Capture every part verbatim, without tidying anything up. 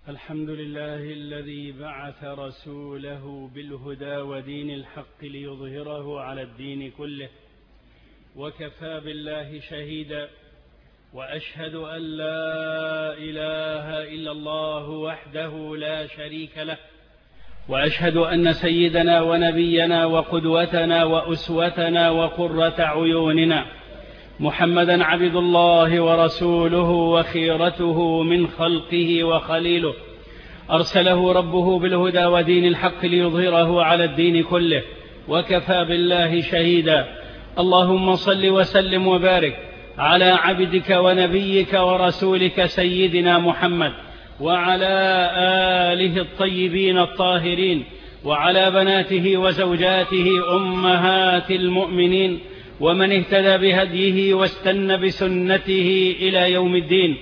الحمد لله الذي بعث رسوله بالهدى ودين الحق ليظهره على الدين كله، وكفى بالله شهيدا، وأشهد أن لا إله إلا الله وحده لا شريك له، وأشهد أن سيدنا ونبينا وقدوتنا وأسوتنا وقرة عيوننا محمدا عبد الله ورسوله وخيرته من خلقه وخليله، أرسله ربه بالهدى ودين الحق ليظهره على الدين كله، وكفى بالله شهيدا. اللهم صل وسلم وبارك على عبدك ونبيك ورسولك سيدنا محمد، وعلى آله الطيبين الطاهرين، وعلى بناته وزوجاته أمهات المؤمنين، ومن اهتدى بهديه واستنى بسنته إلى يوم الدين.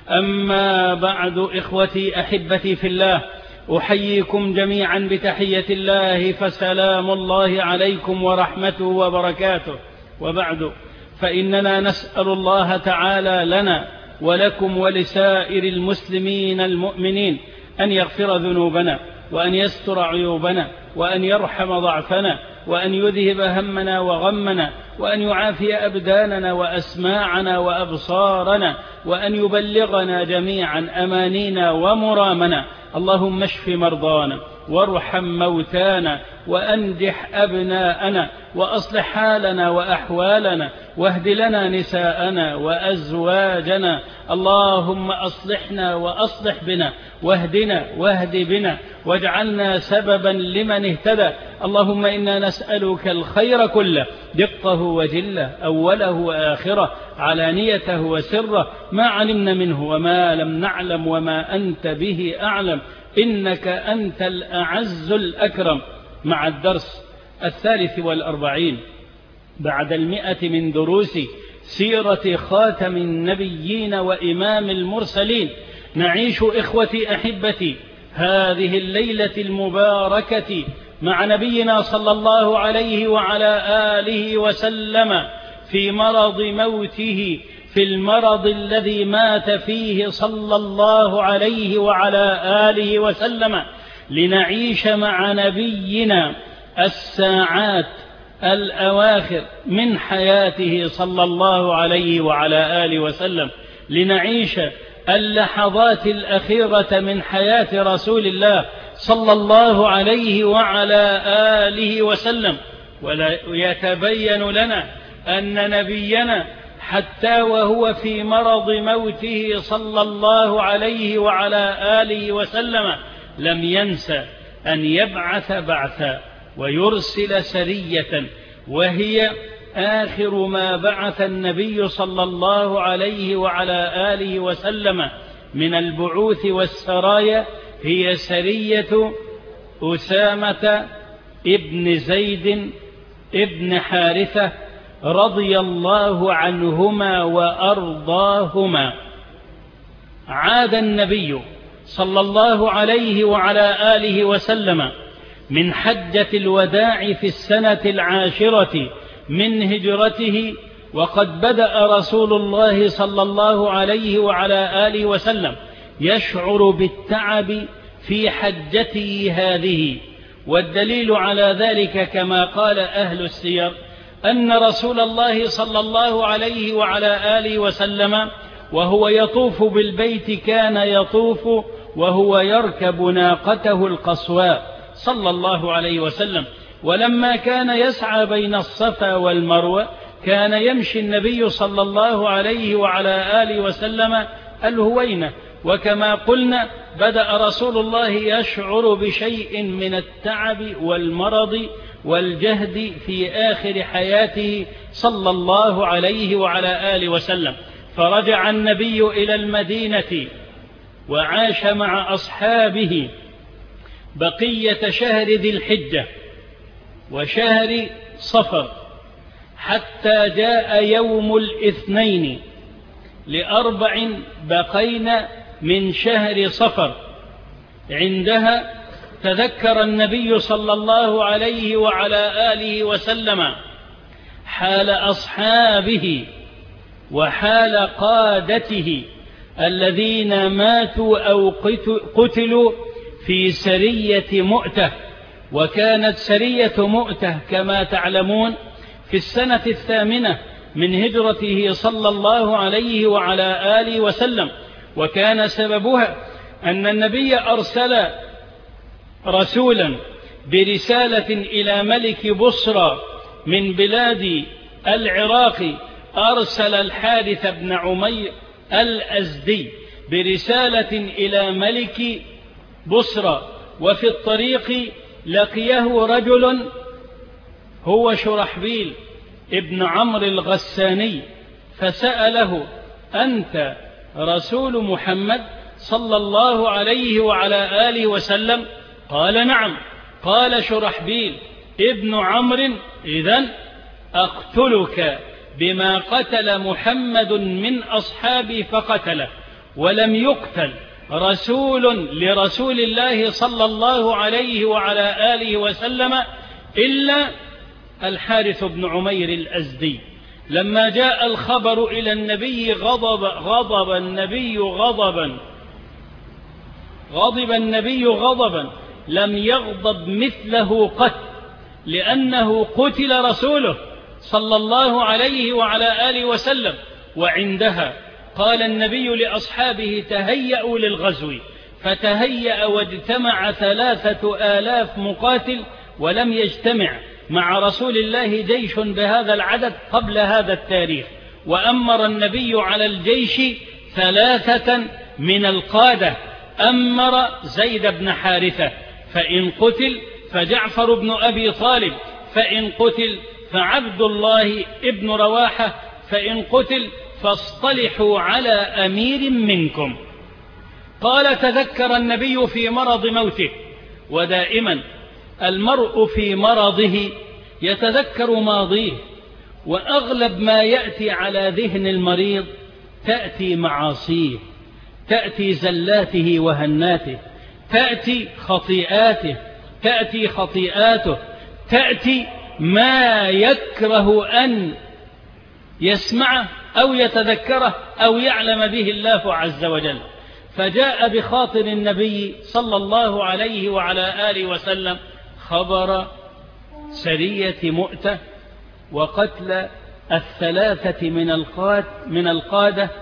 أما بعد، إخوتي أحبتي في الله، أحييكم جميعا بتحية الله، فسلام الله عليكم ورحمته وبركاته. وبعد، فإننا نسأل الله تعالى لنا ولكم ولسائر المسلمين المؤمنين أن يغفر ذنوبنا، وأن يستر عيوبنا، وأن يرحم ضعفنا، وأن يذهب همنا وغمنا، وأن يعافي أبداننا وأسماعنا وأبصارنا، وأن يبلغنا جميعا أمانينا ومرامنا. اللهم اشف مرضانا، وارحم موتانا، وأنجح أبناءنا، وأصلح حالنا وأحوالنا، واهد لنا نساءنا وأزواجنا. اللهم أصلحنا وأصلح بنا، واهدنا واهد بنا، واجعلنا سببا لمن اهتدى. اللهم إنا نسألك الخير كله، دقه وجله، أوله وآخره، علانيته وسره، ما علمنا منه وما لم نعلم، وما أنت به أعلم، إنك أنت الأعز الأكرم. مع الدرس الثالث والأربعين بعد المئة من دروس سيرة خاتم النبيين وإمام المرسلين، نعيش إخوتي أحبتي هذه الليلة المباركة مع نبينا صلى الله عليه وعلى آله وسلم في مرض موته، في المرض الذي مات فيه صلى الله عليه وعلى آله وسلم، لنعيش مع نبينا الساعات الأواخر من حياته صلى الله عليه وعلى آله وسلم، لنعيش اللحظات الأخيرة من حياة رسول الله صلى الله عليه وعلى آله وسلم. ويتبين لنا أن نبينا حتى وهو في مرض موته صلى الله عليه وعلى آله وسلم لم ينسى أن يبعث بعثا ويرسل سرية، وهي آخر ما بعث النبي صلى الله عليه وعلى آله وسلم من البعوث والسرايا، هي سرية أسامة ابن زيد ابن حارثة رضي الله عنهما وأرضاهما. عاد النبي صلى الله عليه وعلى آله وسلم من حجة الوداع في السنة العاشرة من هجرته، وقد بدأ رسول الله صلى الله عليه وعلى آله وسلم يشعر بالتعب في حجته هذه. والدليل على ذلك كما قال أهل السير أن رسول الله صلى الله عليه وعلى آله وسلم وهو يطوف بالبيت كان يطوف وهو يركب ناقته القصواء صلى الله عليه وسلم، ولما كان يسعى بين الصفا والمروة كان يمشي النبي صلى الله عليه وعلى آله وسلم الهوينة. وكما قلنا بدأ رسول الله يشعر بشيء من التعب والمرض والجهد في آخر حياته صلى الله عليه وعلى آله وسلم، فرجع النبي إلى المدينة وعاش مع أصحابه بقية شهر ذي الحجة وشهر صفر، حتى جاء يوم الاثنين لأربع بقين من شهر صفر. عندها تذكر النبي صلى الله عليه وعلى آله وسلم حال أصحابه وحال قادته الذين ماتوا أو قتلوا في سرية مؤتة. وكانت سرية مؤتة كما تعلمون في السنة الثامنة من هجرته صلى الله عليه وعلى آله وسلم، وكان سببها أن النبي أرسل رسولا برسالة إلى ملك بصرى من بلاد العراق، أرسل الحارث بن عمير الأزدي برسالة إلى ملك بصرى، وفي الطريق لقيه رجل هو شرحبيل ابن عمرو الغساني، فسأله: أنت رسول محمد صلى الله عليه وعلى آله وسلم؟ قال: نعم. قال شرحبيل ابن عمرو: إذن أقتلك بما قتل محمد من أصحابي فقتله، ولم يقتل رسول لرسول الله صلى الله عليه وعلى آله وسلم إلا الحارث بن عمير الأزدي. لما جاء الخبر إلى النبي غضب غضب النبي غضبا غضب النبي غضبا لم يغضب مثله قط، لأنه قتل رسوله صلى الله عليه وعلى آله وسلم. وعندها قال النبي لأصحابه: تهيأوا للغزو، فتهيأ واجتمع ثلاثة آلاف مقاتل، ولم يجتمع مع رسول الله جيش بهذا العدد قبل هذا التاريخ. وأمر النبي على الجيش ثلاثة من القادة، أمر زيد بن حارثة، فإن قتل فجعفر بن أبي طالب، فإن قتل فعبد الله ابن رواحة، فإن قتل فاصطلحوا على أمير منكم. قال: تذكر النبي في مرض موته، ودائما المرء في مرضه يتذكر ماضيه، وأغلب ما يأتي على ذهن المريض تأتي معاصيه، تأتي زلاته وهناته، تأتي خطيئاته، تأتي خطيئاته، تأتي ما يكره أن يسمعه أو يتذكره أو يعلم به الله عز وجل. فجاء بخاطر النبي صلى الله عليه وعلى آله وسلم خبر سرية مؤتة وقتل الثلاثة من القادة،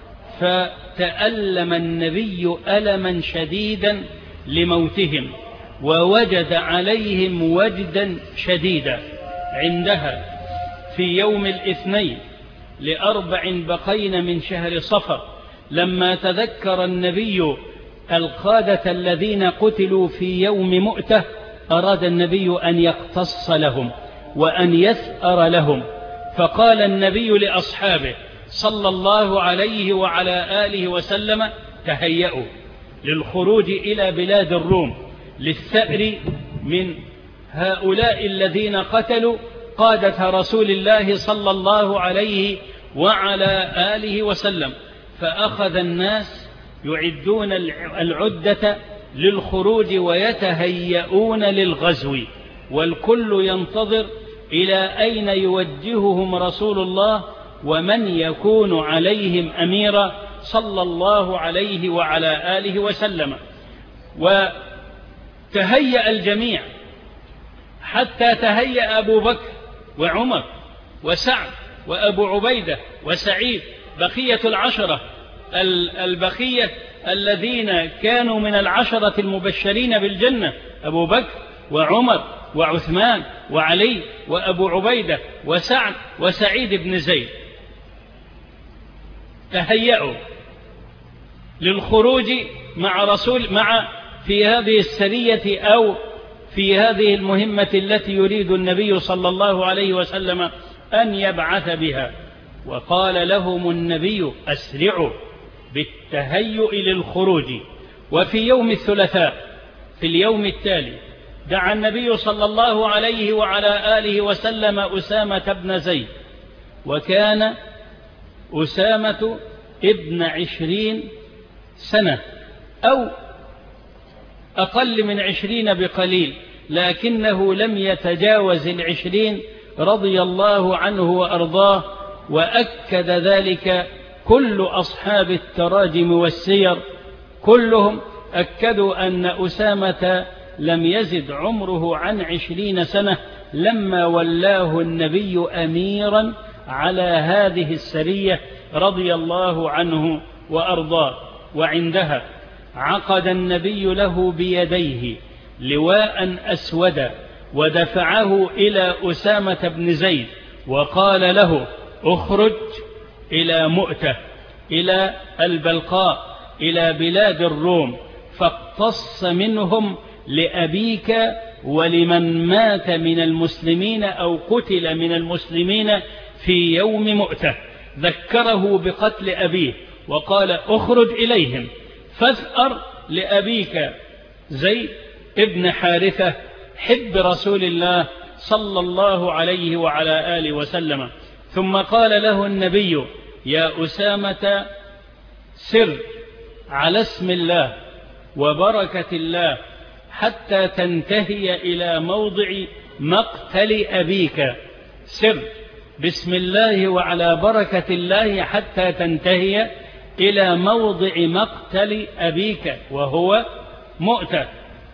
فتألم النبي ألما شديدا لموتهم، ووجد عليهم وجدا شديدا. عندها في يوم الاثنين لأربع بقين من شهر صفر، لما تذكر النبي القادة الذين قتلوا في يوم مؤتة، أراد النبي أن يقتص لهم وأن يثأر لهم، فقال النبي لأصحابه صلى الله عليه وعلى آله وسلم: تهيأوا للخروج إلى بلاد الروم للثأر من هؤلاء الذين قتلوا قادة رسول الله صلى الله عليه وعلى آله وسلم. فأخذ الناس يعدون العدة للخروج ويتهيئون للغزو، والكل ينتظر إلى أين يوجههم رسول الله ومن يكون عليهم أميرا صلى الله عليه وعلى آله وسلم. وتهيأ الجميع حتى تهيأ أبو بكر وعمر وسعد وأبو عبيدة وسعيد، بقية العشرة البقية الذين كانوا من العشرة المبشرين بالجنة: أبو بكر وعمر وعثمان وعلي وأبو عبيدة وسعد وسعيد بن زيد. تهيأوا للخروج مع رسول مع في هذه السرية أو في هذه المهمة التي يريد النبي صلى الله عليه وسلم أن يبعث بها. وقال لهم النبي: أسرعوا بالتهيؤ للخروج. وفي يوم الثلاثاء في اليوم التالي دعا النبي صلى الله عليه وعلى آله وسلم أسامة بن زيد، وكان أسامة ابن عشرين سنة أو أقل من عشرين بقليل، لكنه لم يتجاوز العشرين رضي الله عنه وأرضاه. وأكد ذلك كل أصحاب التراجم والسير كلهم أكدوا أن أسامة لم يزد عمره عن عشرين سنة لما ولاه النبي أميرا على هذه السرية رضي الله عنه وأرضاه. وعندها عقد النبي له بيديه لواء أسودا ودفعه إلى أسامة بن زيد وقال له اخرج إلى مؤتة، إلى البلقاء، إلى بلاد الروم، فاقتص منهم لأبيك ولمن مات من المسلمين أو قتل من المسلمين في يوم مؤتة. ذكره بقتل أبيه وقال اخرج إليهم فاثأر لأبيك زيد ابن حارثة حب رسول الله صلى الله عليه وعلى آله وسلم. ثم قال له النبي يا أسامة سر على اسم الله وبركة الله حتى تنتهي إلى موضع مقتل أبيك، سر بسم الله وعلى بركة الله حتى تنتهي إلى موضع مقتل أبيك وهو مؤتة،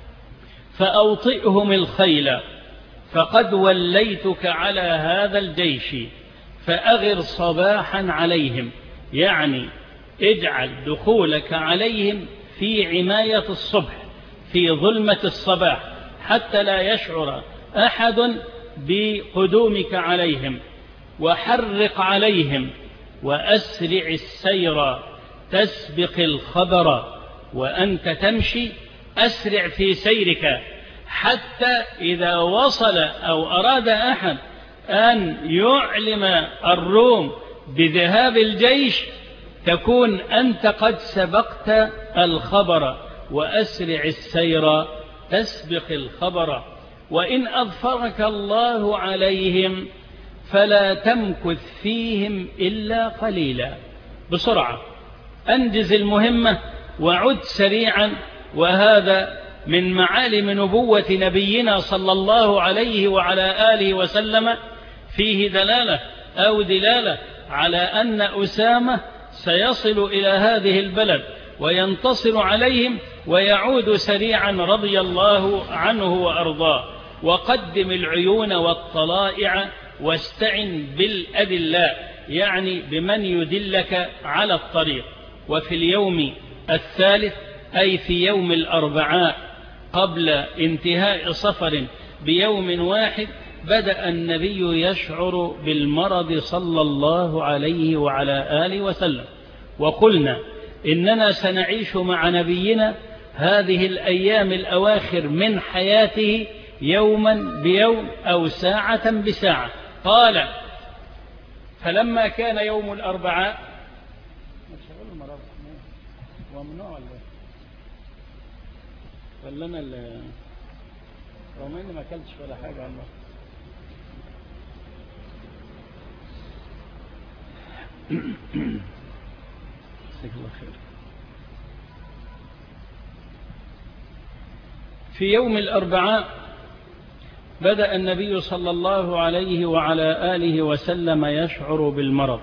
فأوطئهم الخيل فقد وليتك على هذا الجيش فأغر صباحا عليهم، يعني اجعل دخولك عليهم في عماية الصبح في ظلمة الصباح حتى لا يشعر أحد بقدومك عليهم، وحرق عليهم وأسرع السير تسبق الخبر، وأنت تمشي أسرع في سيرك حتى إذا وصل أو أراد أحد أن يعلم الروم بذهاب الجيش تكون أنت قد سبقت الخبر، وأسرع السير تسبق الخبر. وإن أظفرك الله عليهم فلا تمكث فيهم إلا قليلا، بسرعة أنجز المهمة وعد سريعا. وهذا من معالم نبوة نبينا صلى الله عليه وعلى آله وسلم، فيه دلالة أو دلالة على أن أسامة سيصل إلى هذه البلد وينتصر عليهم ويعود سريعا رضي الله عنه وأرضاه. وقدم العيون والطلائع واستعن بالأدلاء، يعني بمن يدلك على الطريق. وفي اليوم الثالث أي في يوم الأربعاء قبل انتهاء صفر بيوم واحد بدأ النبي يشعر بالمرض صلى الله عليه وعلى آله وسلم. وقلنا إننا سنعيش مع نبينا هذه الأيام الأواخر من حياته يوما بيوم أو ساعة بساعة. قال فلما كان يوم الأربعاء ومنوع ولا أنا اللي رغم إني ما أكلتش ولا حاجة عنه. جزاك الله خير. في يوم الأربعاء بدأ النبي صلى الله عليه وعلى آله وسلم يشعر بالمرض.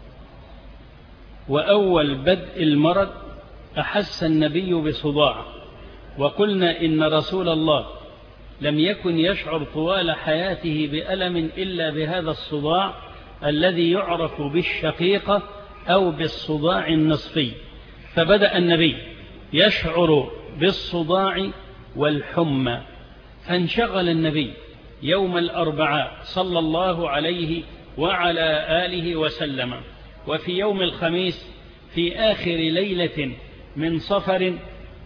وأول بدء المرض أحس النبي بصداع، وقلنا إن رسول الله لم يكن يشعر طوال حياته بألم إلا بهذا الصداع الذي يعرف بالشقيقة أو بالصداع النصفي. فبدأ النبي يشعر بالصداع والحمى، فانشغل النبي يوم الأربعاء صلى الله عليه وعلى آله وسلم. وفي يوم الخميس في آخر ليلة من صفر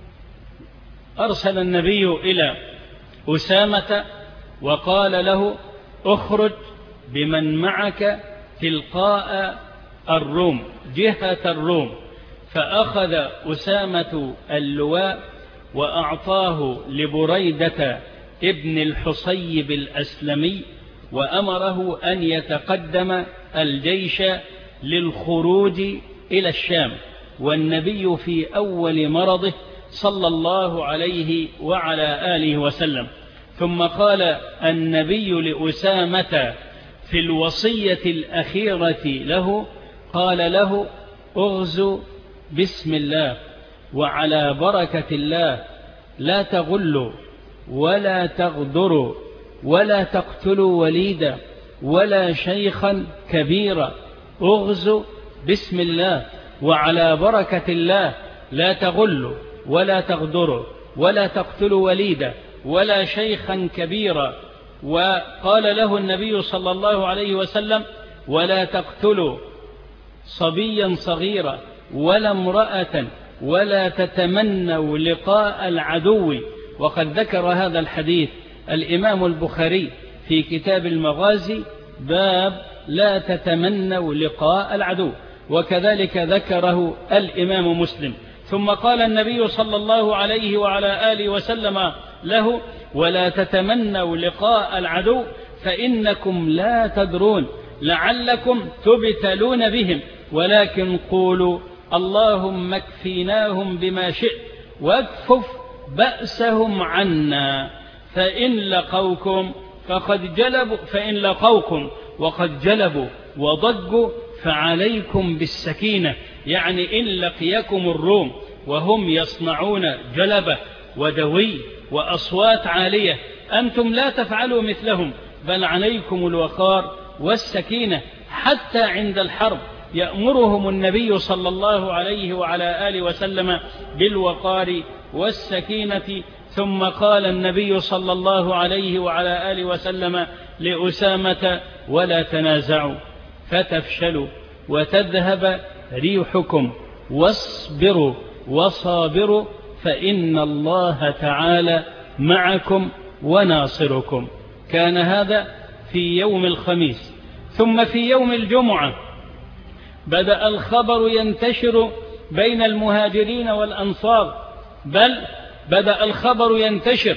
أرسل النبي إلى أسامة وقال له اخرج بمن معك تلقاء الروم جهة الروم. فأخذ أسامة اللواء وأعطاه لبريدة ابن الحصيب الأسلمي، وأمره أن يتقدم الجيش للخروج إلى الشام، والنبي في أول مرضه صلى الله عليه وعلى آله وسلم. ثم قال النبي لأسامة في الوصية الأخيرة له، قال له اغزوا بسم الله وعلى بركة الله، لا تغلوا ولا تغدروا ولا تقتلوا وليدا ولا شيخا كبيرا. اغزوا بسم الله وعلى بركة الله، لا تغلوا ولا تغدروا ولا تقتلوا وليدا ولا شيخا كبيرا. وقال له النبي صلى الله عليه وسلم: ولا تقتلوا صبيا صغيرا ولا امرأة ولا تتمنوا لقاء العدو. وقد ذكر هذا الحديث الإمام البخاري في كتاب المغازي باب لا تتمنوا لقاء العدو، وكذلك ذكره الإمام مسلم. ثم قال النبي صلى الله عليه وعلى آله وسلم له: ولا تتمنوا لقاء العدو فإنكم لا تدرون لعلكم تبتلون بهم، ولكن قولوا اللهم اكفيناهم بما شئت واكفف بأسهم عنا، فإن لقوكم فقد جلبوا فإن لقوكم وقد جلبوا وضجوا فعليكم بالسكينة، يعني إن لقيكم الروم وهم يصنعون جلبة ودوي وأصوات عالية أنتم لا تفعلوا مثلهم، بل عليكم الوقار والسكينة. حتى عند الحرب يأمرهم النبي صلى الله عليه وعلى آله وسلم بالوقار والسكينة. ثم قال النبي صلى الله عليه وعلى آله وسلم لأسامة: ولا تنازعوا فتفشلوا وتذهب ريحكم واصبروا وصابروا فإن الله تعالى معكم وناصركم. كان هذا في يوم الخميس. ثم في يوم الجمعة بدأ الخبر ينتشر بين المهاجرين والأنصار، بل بدأ الخبر ينتشر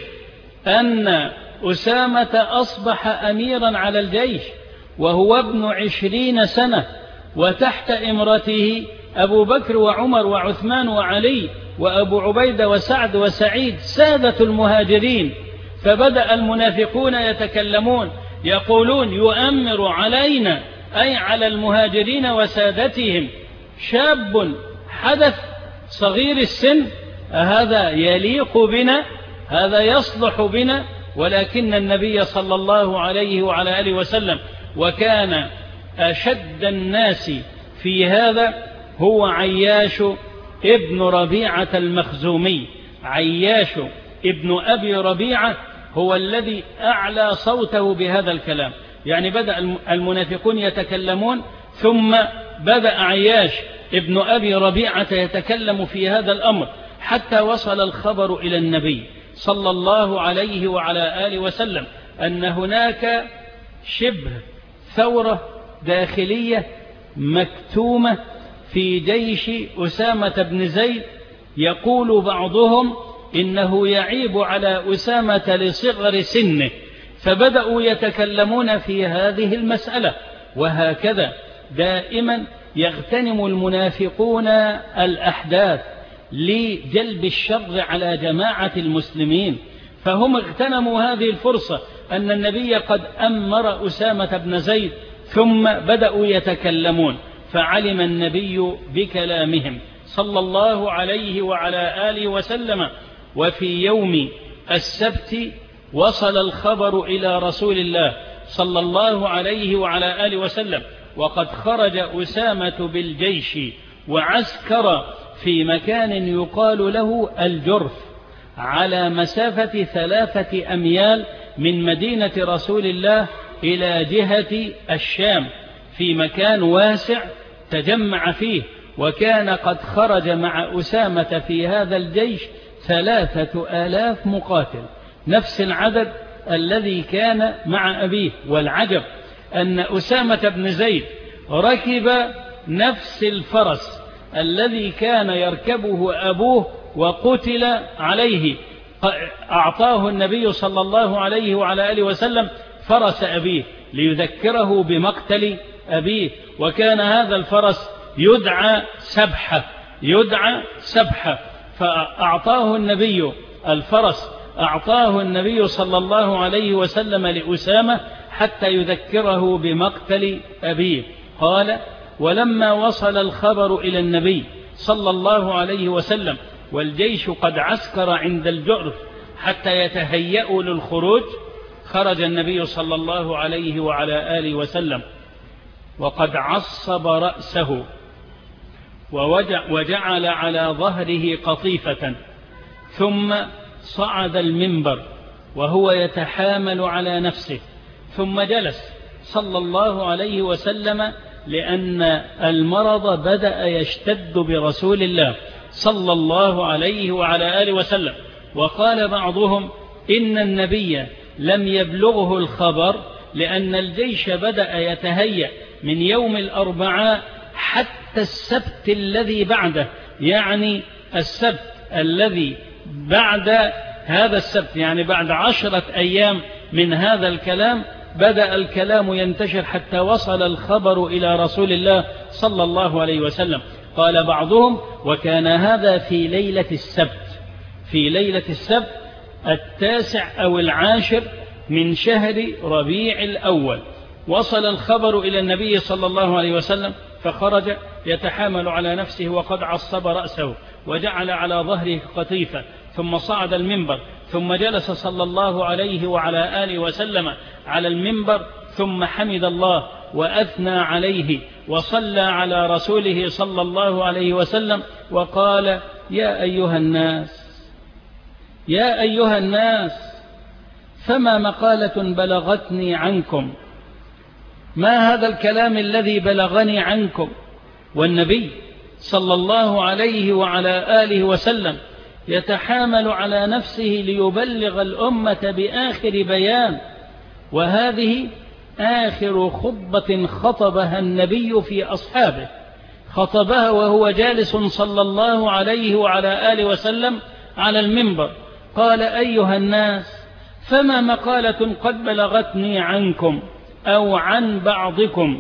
أن أسامة أصبح أميرا على الجيش وهو ابن عشرين سنة، وتحت إمرته أبو بكر وعمر وعثمان وعلي وأبو عبيدة وسعد وسعيد سادة المهاجرين. فبدأ المنافقون يتكلمون يقولون: يؤمر علينا، أي على المهاجرين وسادتهم، شاب حدث صغير السن، هذا يليق بنا، هذا يصلح بنا. ولكن النبي صلى الله عليه وعلى آله وسلم وكان أشد الناس في هذا هو عياش ابن ربيعة المخزومي. عياش ابن أبي ربيعة هو الذي أعلى صوته بهذا الكلام، يعني بدأ المنافقون يتكلمون، ثم بدأ عياش ابن أبي ربيعة يتكلم في هذا الأمر، حتى وصل الخبر إلى النبي صلى الله عليه وعلى آله وسلم أن هناك شبه ثورة داخلية مكتومة في جيش أسامة بن زيد. يقول بعضهم إنه يعيب على أسامة لصغر سنه، فبدأوا يتكلمون في هذه المسألة. وهكذا دائما يغتنم المنافقون الأحداث لجلب الشر على جماعة المسلمين، فهم اغتنموا هذه الفرصة أن النبي قد أمر أسامة بن زيد، ثم بدأوا يتكلمون، فعلم النبي بكلامهم صلى الله عليه وعلى آله وسلم. وفي يوم السبت وصل الخبر إلى رسول الله صلى الله عليه وعلى آله وسلم، وقد خرج أسامة بالجيش وعسكر في مكان يقال له الجرف، على مسافة ثلاثة أميال من مدينة رسول الله إلى جهة الشام، في مكان واسع تجمع فيه. وكان قد خرج مع أسامة في هذا الجيش ثلاثة آلاف مقاتل، نفس العدد الذي كان مع أبيه. والعجب أن أسامة بن زيد ركب نفس الفرس الذي كان يركبه أبوه وقتل عليه، أعطاه النبي صلى الله عليه وعلى آله وسلم فرس أبيه ليذكره بمقتل أبيه. وكان هذا الفرس يدعى سبحة، يدعى سبحة، فأعطاه النبي الفرس، أعطاه النبي صلى الله عليه وسلم لأسامة حتى يذكره بمقتل أبيه. قال: ولما وصل الخبر إلى النبي صلى الله عليه وسلم والجيش قد عسكر عند الجرف حتى يتهيأوا للخروج، خرج النبي صلى الله عليه وعلى آله وسلم وقد عصب رأسه وجعل على ظهره قطيفة، ثم صعد المنبر وهو يتحامل على نفسه، ثم جلس صلى الله عليه وسلم لأن المرض بدأ يشتد برسول الله صلى الله عليه وعلى آله وسلم. وقال بعضهم إن النبي لم يبلغه الخبر لأن الجيش بدأ يتهيأ من يوم الأربعاء حتى السبت الذي بعده، يعني السبت الذي بعد هذا السبت، يعني بعد عشرة أيام من هذا الكلام بدأ الكلام ينتشر حتى وصل الخبر إلى رسول الله صلى الله عليه وسلم. قال بعضهم وكان هذا في ليلة السبت، في ليلة السبت التاسع أو العاشر من شهر ربيع الأول، وصل الخبر إلى النبي صلى الله عليه وسلم فخرج يتحامل على نفسه وقد عصب رأسه وجعل على ظهره قطيفة، ثم صعد المنبر، ثم جلس صلى الله عليه وعلى آله وسلم على المنبر، ثم حمد الله وأثنى عليه وصلى على رسوله صلى الله عليه وسلم وقال يا أيها الناس يا أيها الناس فما مقالة بلغتني عنكم، ما هذا الكلام الذي بلغني عنكم؟ والنبي صلى الله عليه وعلى آله وسلم يتحامل على نفسه ليبلغ الأمة بآخر بيان، وهذه آخر خطبة خطبها النبي في أصحابه، خطبها وهو جالس صلى الله عليه وعلى آله وسلم على المنبر. قال أيها الناس فما مقالة قد بلغتني عنكم أو عن بعضكم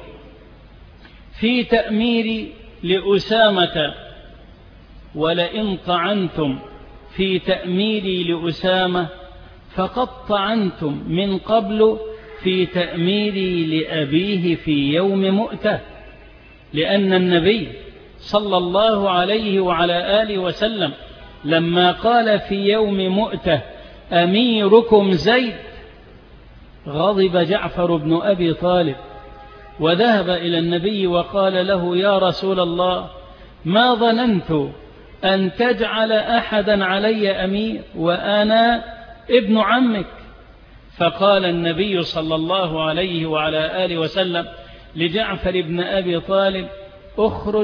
في تأميري لأسامة، ولئن طعنتم في تأميري لأسامة فقد طعنتم من قبل في تأميري لأبيه في يوم مؤتة، لأن النبي صلى الله عليه وعلى آله وسلم لما قال في يوم مؤتة أميركم زيد غضب جعفر بن أبي طالب وذهب إلى النبي وقال له يا رسول الله ما ظننت أن تجعل أحدا علي أمير وأنا ابن عمك. فقال النبي صلى الله عليه وعلى آله وسلم لجعفر بن أبي طالب اخرج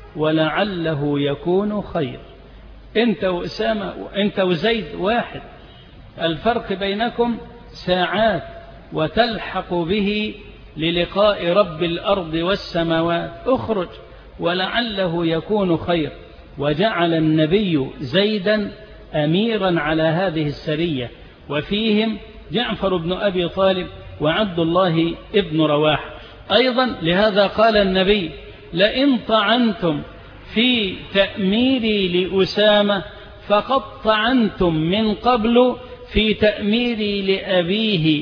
ولعله يكون خير، أنت وأسامة أنت وزيد واحد، الفرق بينكم ساعات وتلحق به للقاء رب الأرض والسماوات، اخرج ولعله يكون خير. وجعل النبي زيدا أميرا على هذه السرية، وفيهم جعفر بن أبي طالب وعبد الله ابن رواح أيضا. لهذا قال النبي لئن طعنتم في تأميري لأسامة فقد طعنتم من قبل في تأميري لأبيه،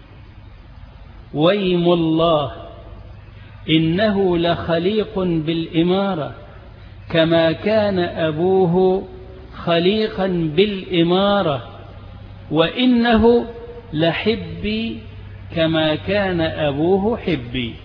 ويم الله إنه لخليق بالإمارة كما كان أبوه خليقا بالإمارة، وإنه لحبي كما كان أبوه حبي.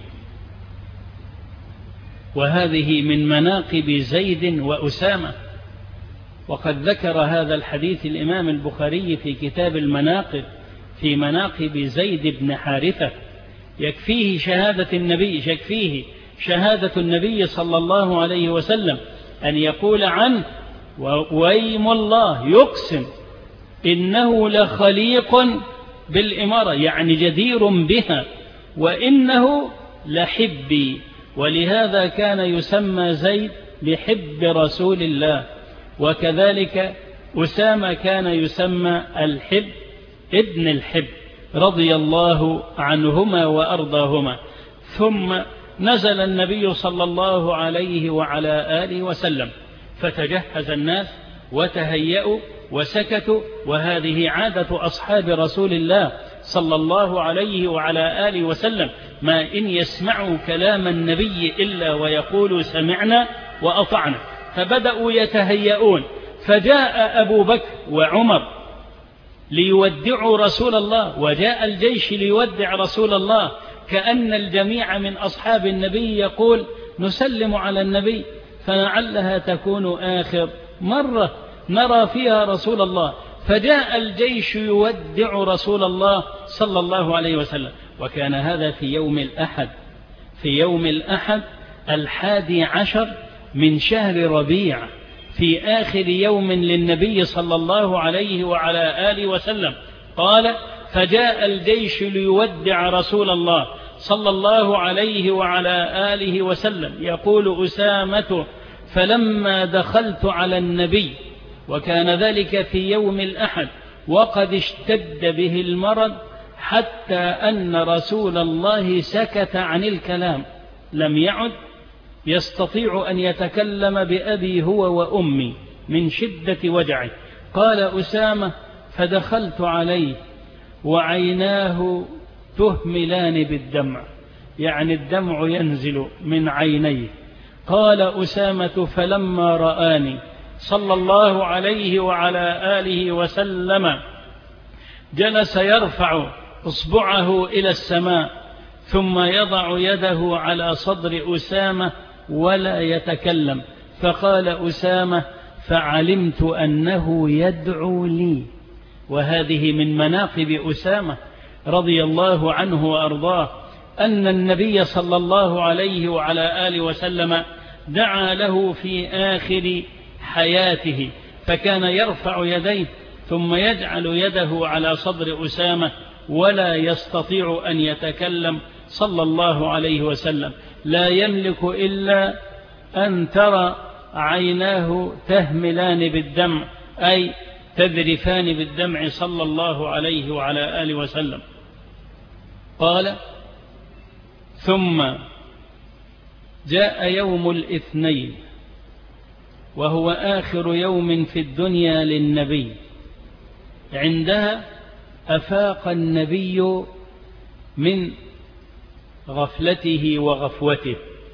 وهذه من مناقب زيد وأسامة، وقد ذكر هذا الحديث الإمام البخاري في كتاب المناقب في مناقب زيد بن حارثة. يكفيه شهادة النبي يكفيه شهادة النبي صلى الله عليه وسلم أن يقول عنه ويم الله يقسم إنه لخليق بالإمارة، يعني جدير بها، وإنه لحبي. ولهذا كان يسمى زيد بحب رسول الله، وكذلك أسامة كان يسمى الحب ابن الحب رضي الله عنهما وأرضاهما. ثم نزل النبي صلى الله عليه وعلى آله وسلم فتجهز الناس وتهيأوا وسكتوا، وهذه عادة أصحاب رسول الله صلى الله عليه وعلى آله وسلم ما إن يسمعوا كلام النبي إلا ويقولوا سمعنا وأطعنا. فبدأوا يتهيئون، فجاء أبو بكر وعمر ليودعوا رسول الله، وجاء الجيش ليودع رسول الله، كأن الجميع من أصحاب النبي يقول نسلم على النبي، فلعلها تكون آخر مرة نرى فيها رسول الله. فجاء الجيش يودع رسول الله صلى الله عليه وسلم، وكان هذا في يوم الأحد، في يوم الأحد الحادي عشر من شهر ربيع، في آخر يوم للنبي صلى الله عليه وعلى آله وسلم. قال فجاء الجيش ليودع رسول الله صلى الله عليه وعلى آله وسلم. يقول أسامة فلما دخلت على النبي، وكان ذلك في يوم الأحد، وقد اشتد به المرض حتى أن رسول الله سكت عن الكلام، لم يعد يستطيع أن يتكلم بأبي هو وأمي من شدة وجعه. قال أسامة فدخلت عليه وعيناه تهملان بالدمع، يعني الدمع ينزل من عينيه. قال أسامة فلما رآني صلى الله عليه وعلى آله وسلم جلس يرفع إصبعه إلى السماء ثم يضع يده على صدر أسامة ولا يتكلم. فقال أسامة فعلمت أنه يدعو لي. وهذه من مناقب أسامة رضي الله عنه وأرضاه، أن النبي صلى الله عليه وعلى آله وسلم دعا له في آخر حياته، فكان يرفع يديه ثم يجعل يده على صدر أسامة ولا يستطيع أن يتكلم صلى الله عليه وسلم، لا يملك إلا أن ترى عيناه تهملان بالدمع، أي تذرفان بالدمع صلى الله عليه وعلى آله وسلم. قال ثم جاء يوم الاثنين، وهو آخر يوم في الدنيا للنبي. عندها أفاق النبي من غفلته وغفوته،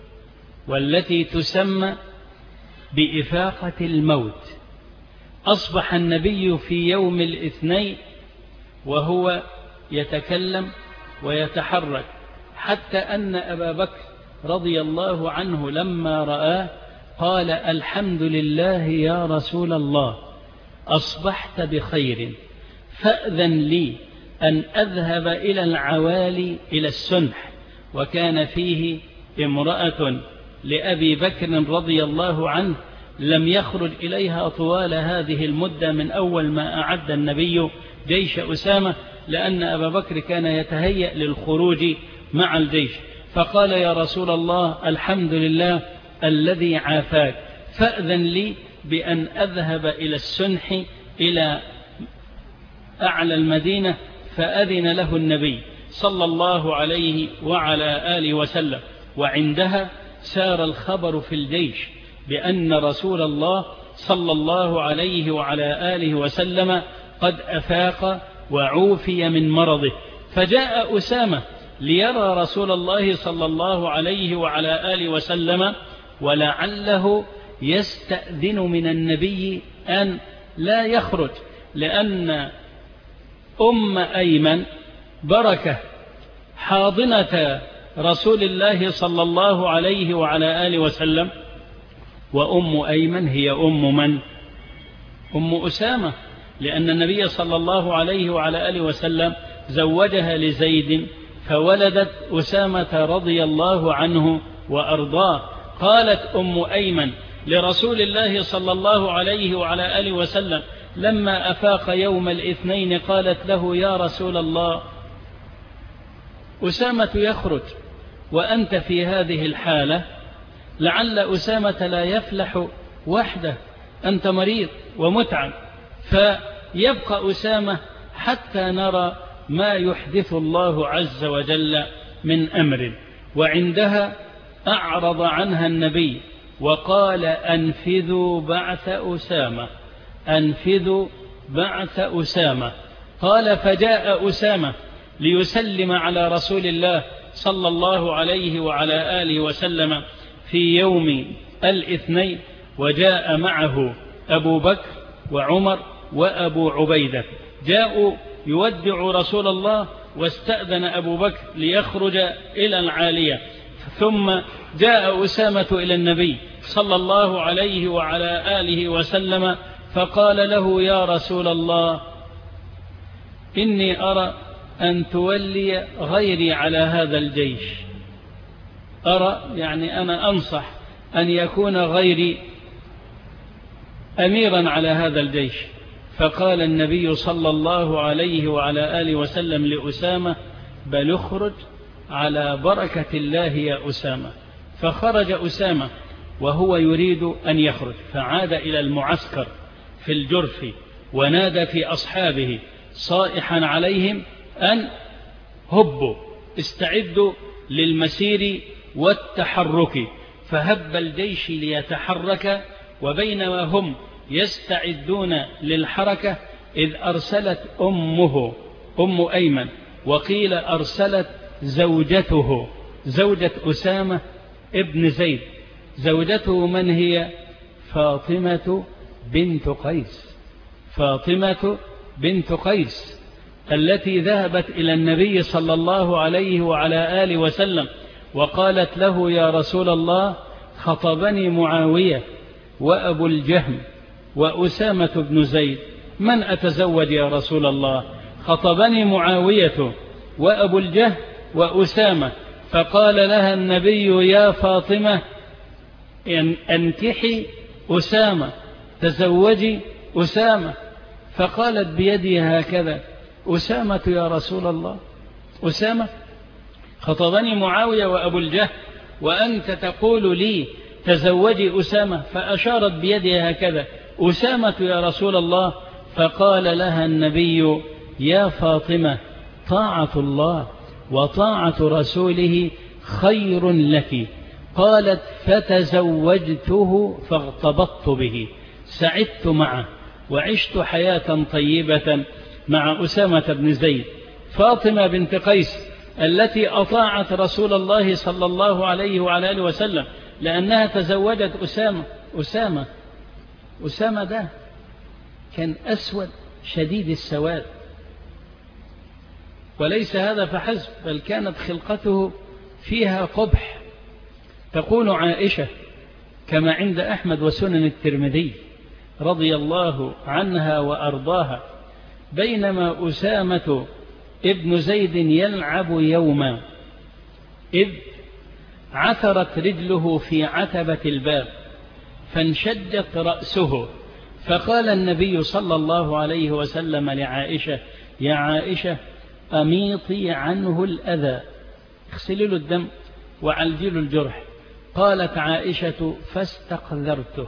والتي تسمى بإفاقة الموت. أصبح النبي في يوم الاثنين وهو يتكلم ويتحرك، حتى أن أبا بكر رضي الله عنه لما رآه قال الحمد لله يا رسول الله، أصبحت بخير، فأذن لي أن أذهب إلى العوالي إلى السنح. وكان فيه امرأة لأبي بكر رضي الله عنه لم يخرج إليها طوال هذه المدة من أول ما أعد النبي جيش أسامة، لأن أبا بكر كان يتهيأ للخروج مع الجيش. فقال يا رسول الله الحمد لله الذي عافاك، فأذن لي بأن أذهب إلى السنح إلى أعلى المدينة. فأذن له النبي صلى الله عليه وعلى آله وسلم. وعندها سار الخبر في الجيش بأن رسول الله صلى الله عليه وعلى آله وسلم قد أفاق وعوفي من مرضه. فجاء أسامة ليرى رسول الله صلى الله عليه وعلى آله وسلم، ولعله يستأذن من النبي أن لا يخرج، لأن أم أيمن بركة حاضنة رسول الله صلى الله عليه وعلى آله وسلم. وأم أيمن هي أم من؟ أم أسامة، لأن النبي صلى الله عليه وعلى آله وسلم زوجها لزيد، فولدت أسامة رضي الله عنه وأرضاه. قالت أم أيمن لرسول الله صلى الله عليه وعلى آله وسلم لما أفاق يوم الاثنين، قالت له يا رسول الله أسامة يخرج وأنت في هذه الحالة، لعل أسامة لا يفلح وحده، أنت مريض ومتعب، فيبقى أسامة حتى نرى ما يحدث الله عز وجل من أمر. وعندها أعرض عنها النبي وقال أنفذوا بعث أسامة، أنفذوا بعث أسامة. قال فجاء أسامة ليسلم على رسول الله صلى الله عليه وعلى آله وسلم في يوم الاثنين، وجاء معه أبو بكر وعمر وأبو عبيدة، جاءوا يودع رسول الله، واستأذن أبو بكر ليخرج إلى العالية، ثم جاء أسامة إلى النبي صلى الله عليه وعلى آله وسلم فقال له: يا رسول الله، إني أرى أن تولي غيري على هذا الجيش. أرى يعني أنا أنصح أن يكون غيري أميرا على هذا الجيش. فقال النبي صلى الله عليه وعلى آله وسلم لأسامة: بل اخرج على بركة الله يا أسامة. فخرج أسامة وهو يريد أن يخرج، فعاد إلى المعسكر في الجرف ونادى في أصحابه صائحا عليهم أن هبوا استعدوا للمسير والتحرك. فهب الجيش ليتحرك، وبينما هم يستعدون للحركة إذ أرسلت أمه أم أيمن، وقيل أرسلت زوجته زوجة أسامة ابن زيد. زوجته من هي؟ فاطمة بنت قيس فاطمة بنت قيس التي ذهبت إلى النبي صلى الله عليه وعلى آله وسلم وقالت له: يا رسول الله، خطبني معاوية وأبو الجهم وأسامة بن زيد، من أتزوج يا رسول الله؟ خطبني معاوية وأبو الجهم وأسامة. فقال لها النبي: يا فاطمة، إن أنكحي أسامة، تزوجي أسامة. فقالت بيدها هكذا: أسامة يا رسول الله، أسامة؟ خطبني معاوية وأبو الجهم وأنت تقول لي تزوجي أسامة؟ فأشارت بيدها هكذا: أسامة يا رسول الله. فقال لها النبي: يا فاطمة، طاعة الله وطاعة رسوله خير لك. قالت: فتزوجته فاغتبطت به، سعدت معه وعشت حياة طيبة مع أسامة بن زيد. فاطمة بنت قيس التي أطاعت رسول الله صلى الله عليه وعلى آله وسلم لأنها تزوجت أسامة. أسامة أسامة ده كان أسود شديد السواد، وليس هذا فحسب، بل كانت خلقته فيها قبح. تقول عائشة كما عند أحمد وسنن الترمذي رضي الله عنها وأرضاها: بينما أسامة ابن زيد يلعب يوما إذ عثرت رجله في عتبة الباب فانشجت رأسه، فقال النبي صلى الله عليه وسلم لعائشة: يا عائشة، أميطي عنه الأذى، اغسلي له الدم وعالجي له الجرح. قالت عائشة: فاستقذرته.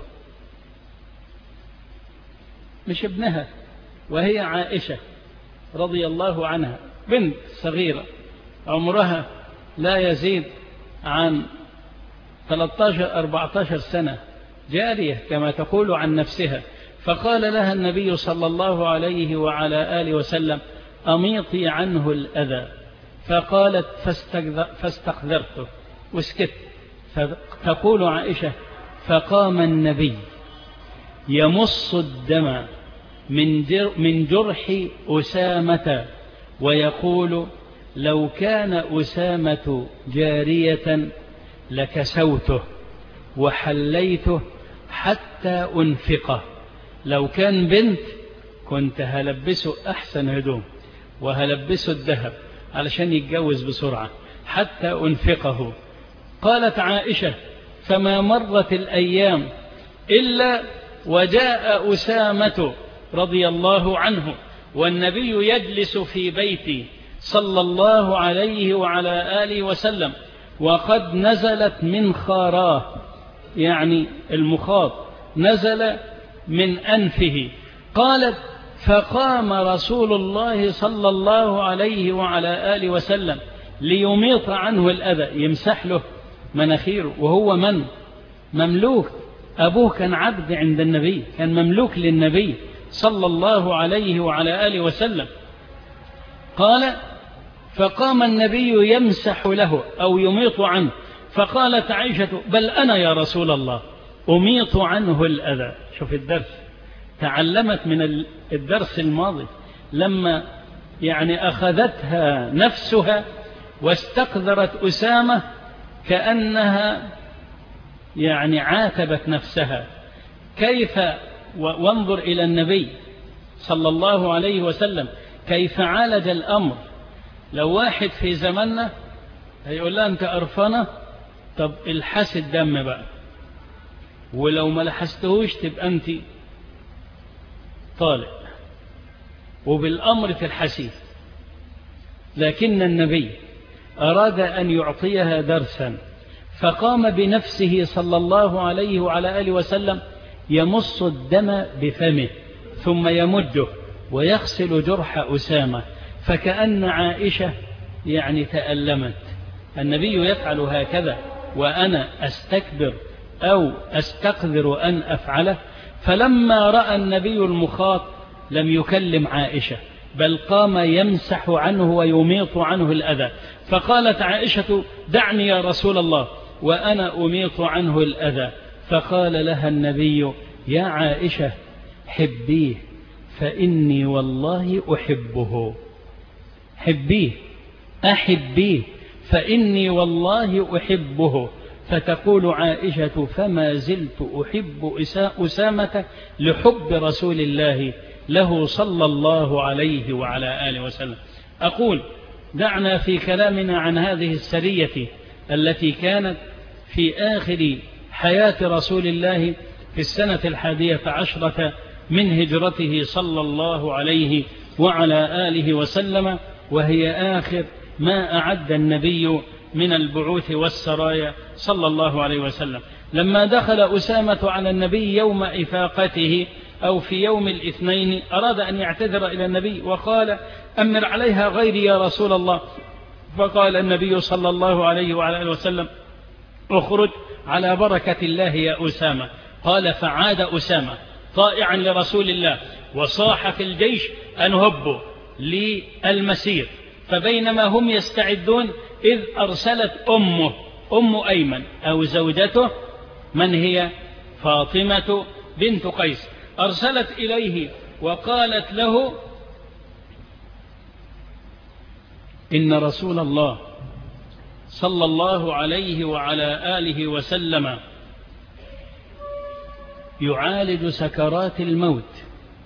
مش ابنها، وهي عائشة رضي الله عنها بنت صغيرة عمرها لا يزيد عن ثلاثة عشر أربعة عشر سنة، جارية كما تقول عن نفسها. فقال لها النبي صلى الله عليه وعلى آله وسلم: أميطي عنه الأذى. فقالت: فاستقذرته واسكت. فتقول عائشة: فقام النبي يمص الدم من جرح أسامة ويقول: لو كان أسامة جارية لكسوته وحليته حتى أنفقه. لو كان بنت كنت هلبسه أحسن هدوم وهلبسه الذهب علشان يتجوز بسرعة حتى أنفقه. قالت عائشة: فما مرت الأيام إلا وجاء أسامة رضي الله عنه والنبي يجلس في بيتي صلى الله عليه وعلى آله وسلم، وقد نزلت من خاراه، يعني المخاط نزل من أنفه. قالت: فقام رسول الله صلى الله عليه وعلى آله وسلم ليميط عنه الأذى، يمسح له مناخيره، وهو من مملوك، أبوه كان عبد عند النبي، كان مملوك للنبي صلى الله عليه وعلى آله وسلم. قال: فقام النبي يمسح له أو يميط عنه، فقالت عائشة بل أنا يا رسول الله أميط عنه الأذى. شوف الدرس، تعلمت من الدرس الماضي لما يعني أخذتها نفسها واستقذرت أسامة كأنها يعني عاتبت نفسها. كيف، وانظر إلى النبي صلى الله عليه وسلم كيف عالج الأمر. لو واحد في زماننا هيقول لها أنت قرفانة، طب الحس الدم بقى، ولو ما لحستهوش تبقى أنت طالق، وبالأمر في الحسي. لكن النبي أراد أن يعطيها درسا، فقام بنفسه صلى الله عليه وعلى آله وسلم يمص الدم بفمه ثم يمده ويغسل جرح أسامة، فكأن عائشة يعني تألمت. النبي يفعل هكذا وأنا أستكبر أو أستقذر أن أفعله. فلما رأى النبي المخاط لم يكلم عائشة، بل قام يمسح عنه ويميط عنه الأذى. فقالت عائشة دعني يا رسول الله وأنا أميط عنه الأذى. فقال لها النبي يا عائشة حبيه فإني والله أحبه، حبيه أحبيه فإني والله أحبه. فتقول عائشة فما زلت أحب أسامة لحب رسول الله له صلى الله عليه وعلى آله وسلم. أقول دعنا في كلامنا عن هذه السرية التي كانت في آخر حياة رسول الله في السنة الحادية عشرة من هجرته صلى الله عليه وعلى آله وسلم، وهي آخر ما أعد النبي من البعوث والسرايا صلى الله عليه وسلم. لما دخل أسامة على النبي يوم إفاقته أو في يوم الاثنين أراد أن يعتذر إلى النبي وقال أمر عليها غيري يا رسول الله. فقال النبي صلى الله عليه وعلى آله وسلم اخرج على بركة الله يا أسامة. قال فعاد أسامة طائعا لرسول الله وصاح في الجيش أن هبوا للمسير. فبينما هم يستعدون إذ أرسلت أمه أم أيمن أو زوجته من هي فاطمة بنت قيس، أرسلت إليه وقالت له إن رسول الله صلى الله عليه وعلى آله وسلم يعالج سكرات الموت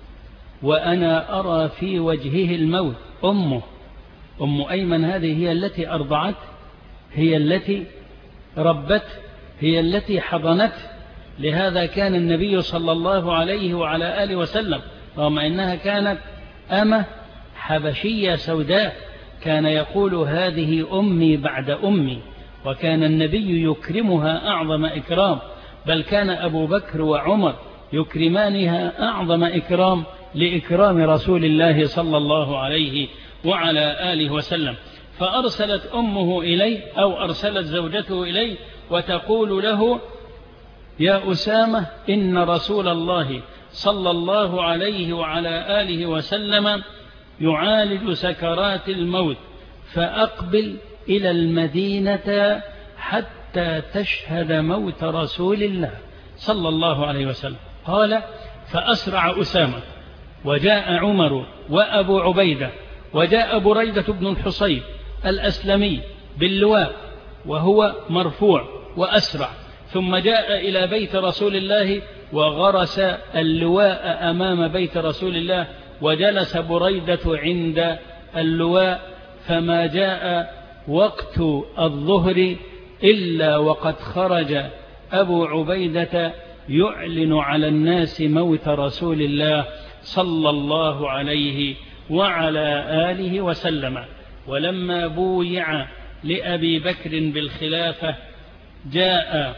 وأنا أرى في وجهه الموت. أمه أم أيمن هذه هي التي أرضعت، هي التي ربت، هي التي حضنت. لهذا كان النبي صلى الله عليه وعلى آله وسلم رغم أنها كانت أمة حبشية سوداء كان يقول هذه أمي بعد أمي، وكان النبي يكرمها أعظم إكرام، بل كان أبو بكر وعمر يكرمانها أعظم إكرام لإكرام رسول الله صلى الله عليه وعلى آله وسلم. فأرسلت أمه إليه أو أرسلت زوجته إليه وتقول له يا أسامة إن رسول الله صلى الله عليه وعلى آله وسلم يعالج سكرات الموت فأقبل إلى المدينة حتى تشهد موت رسول الله صلى الله عليه وسلم. قال فأسرع أسامة وجاء عمر وأبو عبيدة وجاء بريدة بن الحصيب الأسلمي باللواء وهو مرفوع وأسرع، ثم جاء إلى بيت رسول الله وغرس اللواء أمام بيت رسول الله وجلس بريدة عند اللواء. فما جاء وقت الظهر إلا وقد خرج أبو عبيدة يعلن على الناس موت رسول الله صلى الله عليه وعلى آله وسلم. ولما بويع لأبي بكر بالخلافة جاء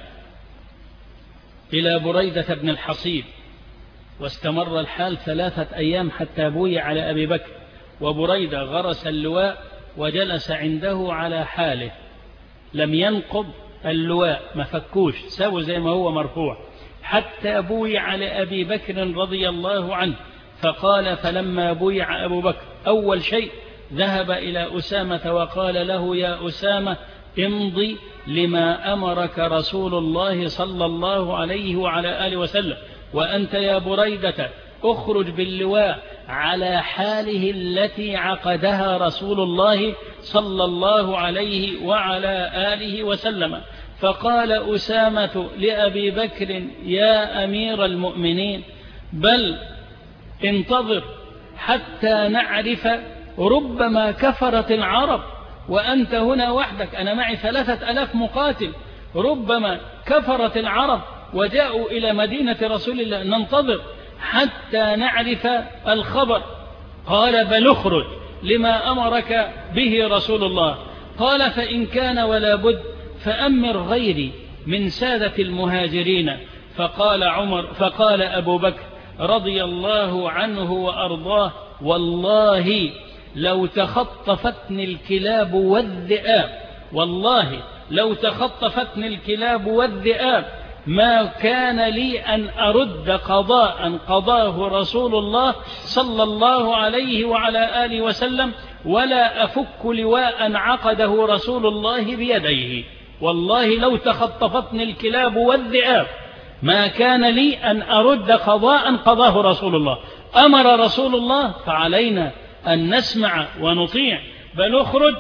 إلى بريدة بن الحصيب واستمر الحال ثلاثة أيام حتى بويع على أبي بكر، وبريدة غرس اللواء وجلس عنده على حاله لم ينقض اللواء ما فكوش سووا زي ما هو مرفوع حتى بويع لأبي بكر رضي الله عنه. فقال فلما بويع أبو بكر أول شيء ذهب إلى أسامة وقال له: يا أسامة، امضي لما أمرك رسول الله صلى الله عليه وعلى آله وسلم، وأنت يا بريدة اخرج باللواء على حاله التي عقدها رسول الله صلى الله عليه وعلى آله وسلم. فقال أسامة لأبي بكر: يا أمير المؤمنين، بل انتظر حتى نعرف، ربما كفرت العرب وأنت هنا وحدك، أنا معي ثلاثة ألاف مقاتل، ربما كفرت العرب وجاءوا إلى مدينة رسول الله، ننتظر حتى نعرف الخبر. قال: بل اخرج لما أمرك به رسول الله. قال: فإن كان ولا بد فأمر غيري من سادة المهاجرين. فقال عمر فقال أبو بكر رضي الله عنه وأرضاه: والله لو تخطفتني الكلاب والذئاب، والله لو تخطفتني الكلاب والذئاب ما كان لي أن أرد قضاء قضاه رسول الله صلى الله عليه وعلى آله وسلم، ولا أفك لواء عقده رسول الله بيديه. والله لو تخطفتني الكلاب والذئاب ما كان لي أن أرد قضاء قضاه رسول الله. أمر رسول الله فعلينا أن نسمع ونطيع. بل اخرج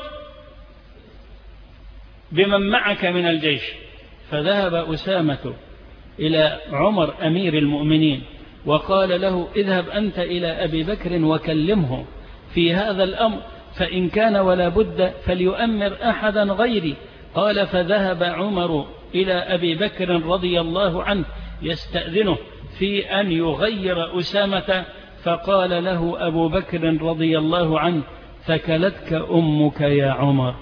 بمن معك من الجيش. فذهب أسامة إلى عمر أمير المؤمنين وقال له: اذهب أنت إلى أبي بكر وكلمه في هذا الأمر، فإن كان ولا بد فليؤمر أحدا غيري. قال: فذهب عمر إلى أبي بكر رضي الله عنه يستأذنه في أن يغير أسامة. فقال له أبو بكر رضي الله عنه: ثكلتك أمك يا عمر،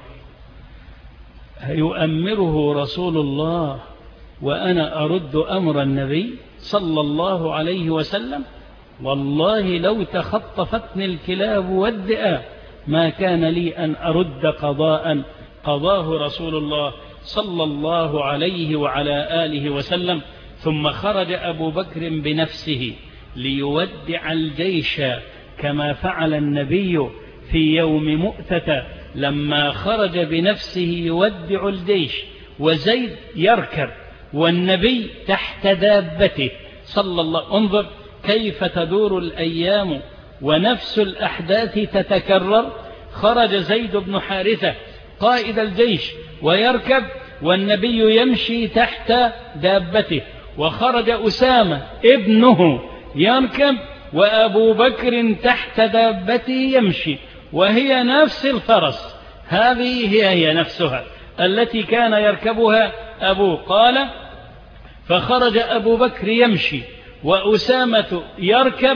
يؤمره رسول الله وأنا أرد أمر النبي صلى الله عليه وسلم؟ والله لو تخطفتني الكلاب والذئاب ما كان لي أن أرد قضاء قضاه رسول الله صلى الله عليه وعلى آله وسلم. ثم خرج أبو بكر بنفسه ليودع الجيش كما فعل النبي في يوم مؤتة لما خرج بنفسه يودع الجيش، وزيد يركب والنبي تحت دابته صلى الله. انظر كيف تدور الأيام ونفس الأحداث تتكرر. خرج زيد بن حارثة قائد الجيش ويركب، والنبي يمشي تحت دابته، وخرج أسامة ابنه يركب وأبو بكر تحت دابته يمشي، وهي نفس الفرس، هذه هي هي نفسها التي كان يركبها أبوه. قال: فخرج أبو بكر يمشي وأسامة يركب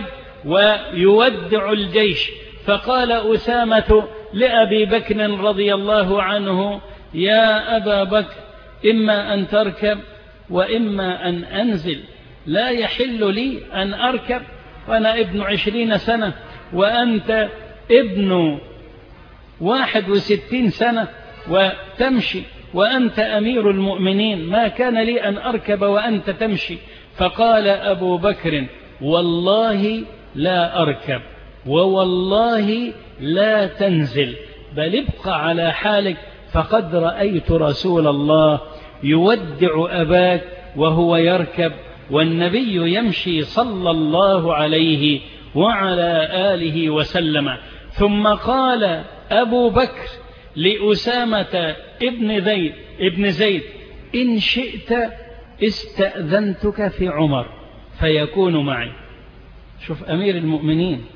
ويودع الجيش. فقال أسامة لأبي بكر رضي الله عنه: يا أبا بكر، إما أن تركب وإما أن أنزل، لا يحل لي أن أركب وأنا ابن عشرين سنة وأنت ابن واحد وستين سنة وتمشي، وأنت أمير المؤمنين، ما كان لي أن أركب وأنت تمشي. فقال أبو بكر: والله لا أركب ووالله لا تنزل، بل ابقى على حالك، فقد رأيت رسول الله يودع أباك وهو يركب والنبي يمشي صلى الله عليه وعلى آله وسلم. ثم قال أبو بكر لأسامة ابن زيد, ابن زيد: إن شئت استأذنتك في عمر فيكون معي. شوف أمير المؤمنين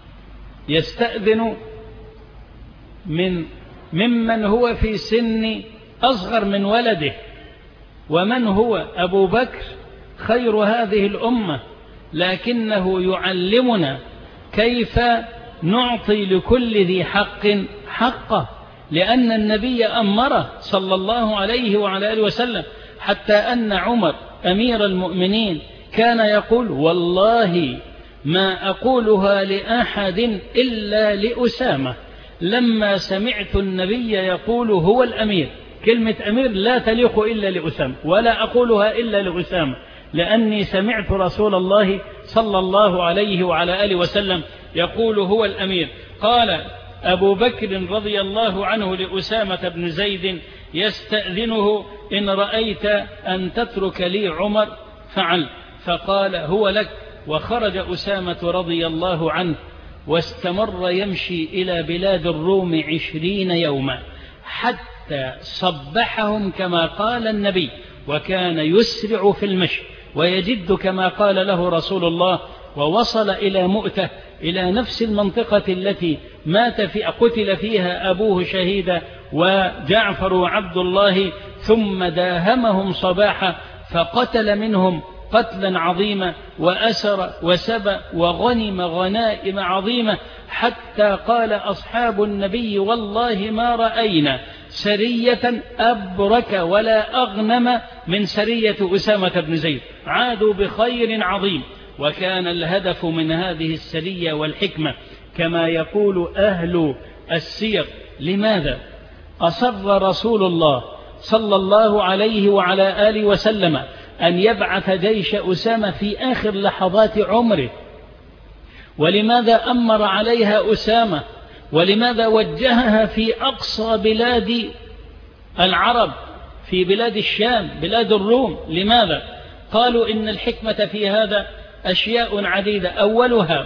يستأذن من ممن هو في سن أصغر من ولده، ومن هو أبو بكر خير هذه الأمة، لكنه يعلمنا كيف نعطي لكل ذي حق حقه، لأن النبي أمره صلى الله عليه وعلى آله وسلم، حتى أن عمر أمير المؤمنين كان يقول: والله ما أقولها لأحد إلا لأسامة. لما سمعت النبي يقول هو الأمير، كلمة أمير لا تليق إلا لأسامة، ولا أقولها إلا لأسامة، لأني سمعت رسول الله صلى الله عليه وعلى آله وسلم يقول هو الأمير. قال أبو بكر رضي الله عنه لأسامة بن زيد يستأذنه: إن رأيت أن تترك لي عمر فعل. فقال: هو لك. وخرج أسامة رضي الله عنه واستمر يمشي إلى بلاد الروم عشرين يوما حتى صبحهم كما قال النبي، وكان يسرع في المشي ويجد كما قال له رسول الله، ووصل إلى مؤتة، إلى نفس المنطقة التي مات في قتل فيها أبوه شهيدا وجعفر وعبد الله، ثم داهمهم صباحا فقتل منهم قتلا عظيما وأسر وسبى وغنم غنائم عظيمة، حتى قال أصحاب النبي: والله ما رأينا سرية أبرك ولا أغنم من سرية أسامة بن زيد. عادوا بخير عظيم. وكان الهدف من هذه السرية والحكمة كما يقول أهل السير. لماذا أصر رسول الله صلى الله عليه وعلى آله وسلم أن يبعث جيش أسامة في آخر لحظات عمره؟ ولماذا أمر عليها أسامة؟ ولماذا وجهها في أقصى بلاد العرب، في بلاد الشام، بلاد الروم؟ لماذا؟ قالوا إن الحكمة في هذا أشياء عديدة. أولها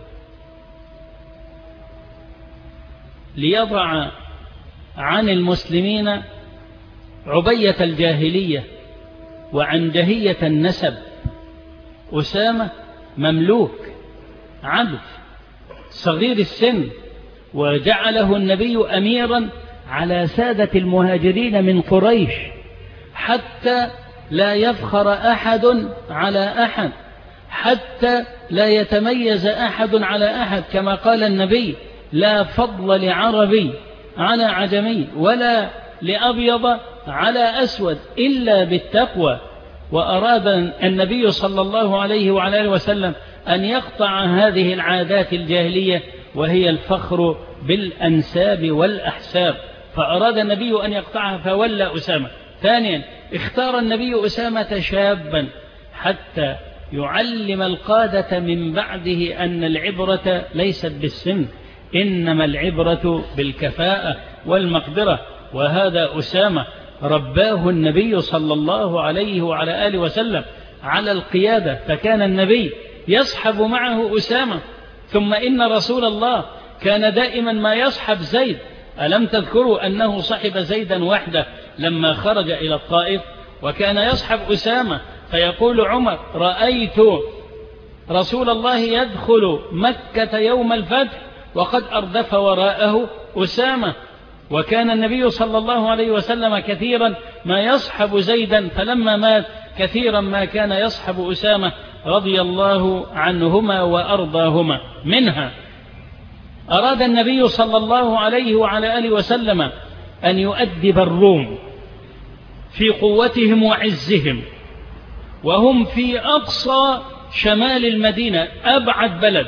ليضع عن المسلمين عبية الجاهلية وعنجهية النسب. أسامة مملوك عبد صغير السن، وجعله النبي أميرا على سادة المهاجرين من قريش، حتى لا يفخر أحد على أحد، حتى لا يتميز أحد على أحد، كما قال النبي: لا فضل لعربي على عجمي ولا لأبيض على أسود إلا بالتقوى. وأراد النبي صلى الله عليه وعلى آله وسلم أن يقطع هذه العادات الجاهلية، وهي الفخر بالأنساب والأحساب، فأراد النبي أن يقطعها فولى أسامة. ثانيا، اختار النبي أسامة شابا حتى يعلم القادة من بعده أن العبرة ليست بالسن، إنما العبرة بالكفاءة والمقدرة. وهذا أسامة رباه النبي صلى الله عليه وعلى آله وسلم على القيادة، فكان النبي يصحب معه أسامة. ثم إن رسول الله كان دائما ما يصحب زيد. ألم تذكروا أنه صحب زيدا وحده لما خرج إلى الطائف؟ وكان يصحب أسامة، فيقول عمر: رأيت رسول الله يدخل مكة يوم الفتح وقد أردف وراءه أسامة. وكان النبي صلى الله عليه وسلم كثيرا ما يصحب زيدا، فلما مات كثيرا ما كان يصحب أسامة رضي الله عنهما وأرضاهما. منها أراد النبي صلى الله عليه وعلى آله وسلم أن يؤدب الروم في قوتهم وعزهم، وهم في أقصى شمال المدينة، أبعد بلد،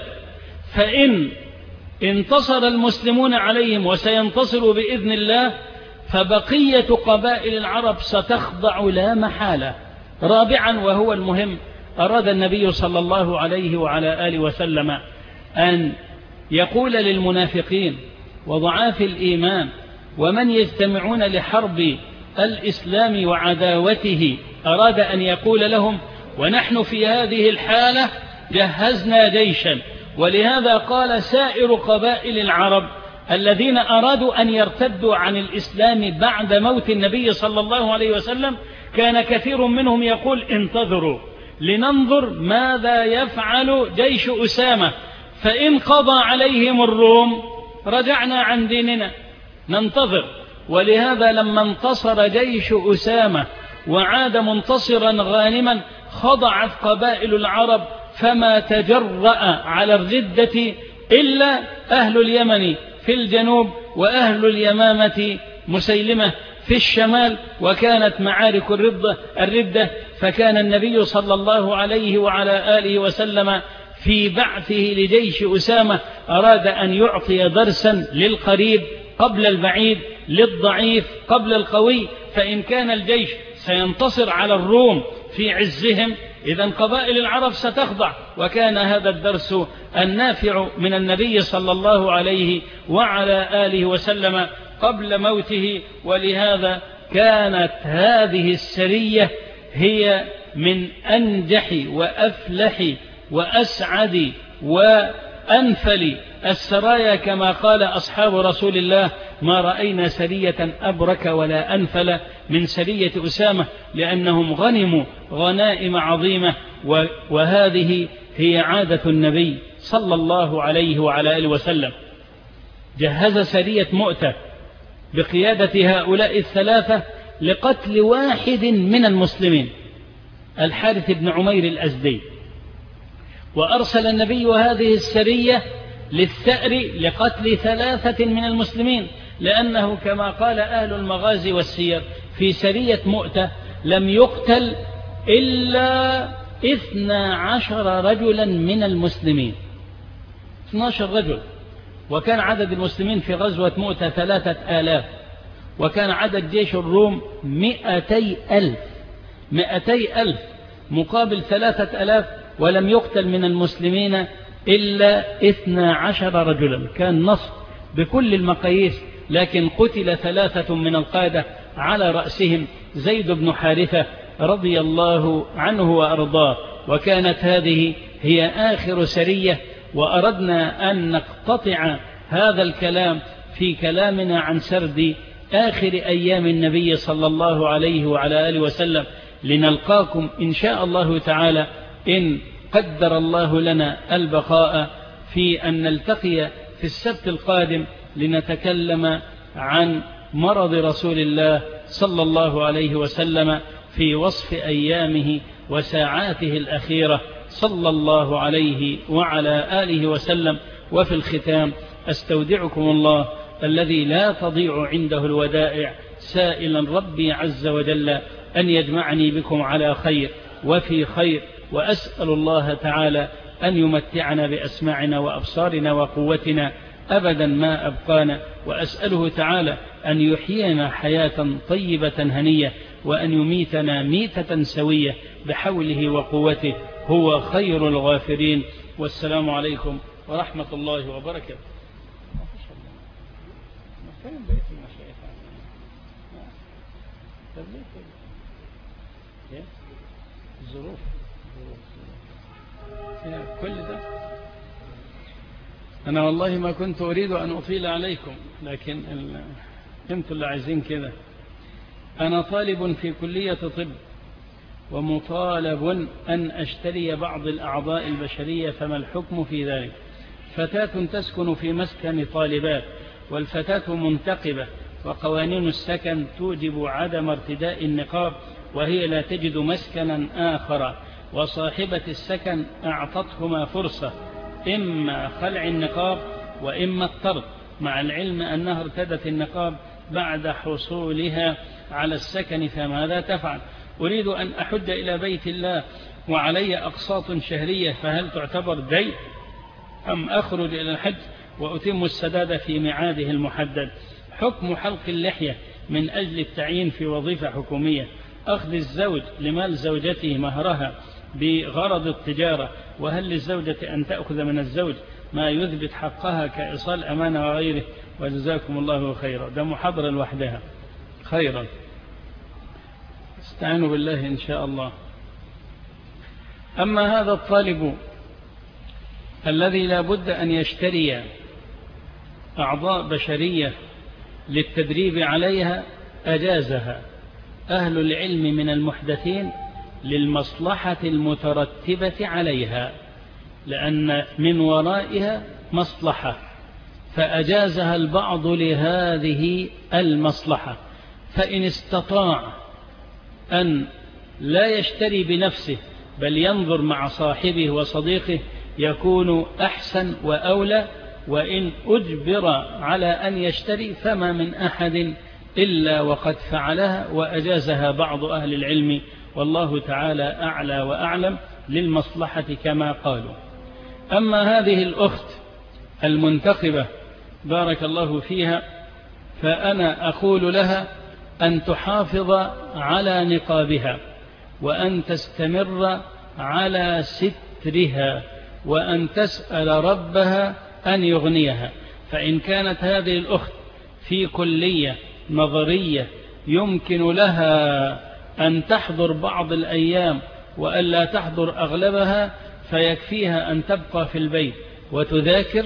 فإن انتصر المسلمون عليهم وسينتصروا بإذن الله فبقية قبائل العرب ستخضع لا محالة. رابعا وهو المهم، أراد النبي صلى الله عليه وعلى آله وسلم أن يقول للمنافقين وضعاف الإيمان ومن يجتمعون لحرب الإسلام وعداوته، أراد أن يقول لهم: ونحن في هذه الحالة جهزنا جيشا. ولهذا قال سائر قبائل العرب الذين أرادوا أن يرتدوا عن الإسلام بعد موت النبي صلى الله عليه وسلم، كان كثير منهم يقول: انتظروا لننظر ماذا يفعل جيش أسامة، فإن قضى عليهم الروم رجعنا عن ديننا، ننتظر. ولهذا لما انتصر جيش أسامة وعاد منتصرا غانما خضعت قبائل العرب، فما تجرأ على الردة إلا أهل اليمن في الجنوب وأهل اليمامة مسيلمة في الشمال، وكانت معارك الردة, الردة فكان النبي صلى الله عليه وعلى آله وسلم في بعثه لجيش أسامة أراد أن يعطي درسا للقريب قبل البعيد، للضعيف قبل القوي. فإن كان الجيش سينتصر على الروم في عزهم إذن قبائل العرب ستخضع. وكان هذا الدرس النافع من النبي صلى الله عليه وعلى آله وسلم قبل موته. ولهذا كانت هذه السرية هي من أنجح وأفلح وأسعد وأنفل السرايا، كما قال أصحاب رسول الله: ما رأينا سرية أبرك ولا أنفل من سرية أسامة، لأنهم غنموا غنائم عظيمة. وهذه هي عادة النبي صلى الله عليه وعلى آله وسلم. جهز سرية مؤتة بقيادة هؤلاء الثلاثة لقتل واحد من المسلمين، الحارث بن عمير الأزدي، وأرسل النبي هذه السرية للثأر لقتل ثلاثة من المسلمين، لأنه كما قال أهل المغازي والسير في سرية مؤتة لم يقتل إلا اثنا عشر رجلا من المسلمين، اثنا عشر رجل. وكان عدد المسلمين في غزوة مؤتة ثلاثة آلاف، وكان عدد جيش الروم مئتي ألف مئتي ألف مقابل ثلاثة ألاف، ولم يقتل من المسلمين إلا اثنا عشر رجلا. كان نصر بكل المقاييس، لكن قتل ثلاثة من القادة على رأسهم زيد بن حارثة رضي الله عنه وأرضاه. وكانت هذه هي آخر سرية. وأردنا أن نقتطع هذا الكلام في كلامنا عن سرد آخر أيام النبي صلى الله عليه وعلى آله وسلم، لنلقاكم إن شاء الله تعالى إن قدر الله لنا البقاء في أن نلتقي في السبت القادم لنتكلم عن مرض رسول الله صلى الله عليه وسلم في وصف أيامه وساعاته الأخيرة صلى الله عليه وعلى آله وسلم. وفي الختام أستودعكم الله الذي لا تضيع عنده الودائع، سائلا ربي عز وجل أن يجمعني بكم على خير وفي خير. وأسأل الله تعالى أن يمتعنا بأسماعنا وأبصارنا وقوتنا أبدا ما أبقانا، وأسأله تعالى أن يحيينا حياة طيبة هنية، وأن يميتنا ميتة سوية بحوله وقوته، هو خير الغافرين. والسلام عليكم ورحمة الله وبركاته. الظروف كل ده أنا والله ما كنت أريد أن أطيل عليكم، لكن انتم اللي عايزين كده. أنا طالب في كلية طب، ومطالب أن أشتري بعض الأعضاء البشرية، فما الحكم في ذلك؟ فتاة تسكن في مسكن طالبات، والفتاة منتقبة، وقوانين السكن توجب عدم ارتداء النقاب، وهي لا تجد مسكنا آخر، وصاحبة السكن أعطتهما فرصة، إما خلع النقاب وإما الطرد، مع العلم أنها ارتدت النقاب بعد حصولها على السكن، فماذا تفعل؟ أريد أن أحج إلى بيت الله وعلي أقساط شهرية، فهل تعتبر دين أم أخرج إلى الحج وأتم السداد في ميعاده المحدد؟ حكم حلق اللحية من أجل التعيين في وظيفة حكومية، أخذ الزوج لمال زوجته مهرها بغرض التجارة، وهل للزوجة أن تأخذ من الزوج ما يثبت حقها كإيصال أمانة وغيره؟ وجزاكم الله خيرا. ده محاضرة لوحدها. خيرا، استعينوا بالله إن شاء الله. أما هذا الطالب الذي لا بد أن يشتري أعضاء بشرية للتدريب عليها، أجازها أهل العلم من المحدثين للمصلحة المترتبة عليها، لأن من ورائها مصلحة، فأجازها البعض لهذه المصلحة. فإن استطاع أن لا يشتري بنفسه بل ينظر مع صاحبه وصديقه يكون أحسن وأولى. وإن أجبر على أن يشتري فما من أحد إلا وقد فعلها، وأجازها بعض أهل العلم، والله تعالى أعلى وأعلم، للمصلحة كما قالوا. أما هذه الأخت المنتقبة بارك الله فيها، فأنا أقول لها أن تحافظ على نقابها، وأن تستمر على سترها وأن تسأل ربها أن يغنيها. فإن كانت هذه الأخت في كلية نظرية يمكن لها أن تحضر بعض الأيام وألا تحضر أغلبها، فيكفيها أن تبقى في البيت وتذاكر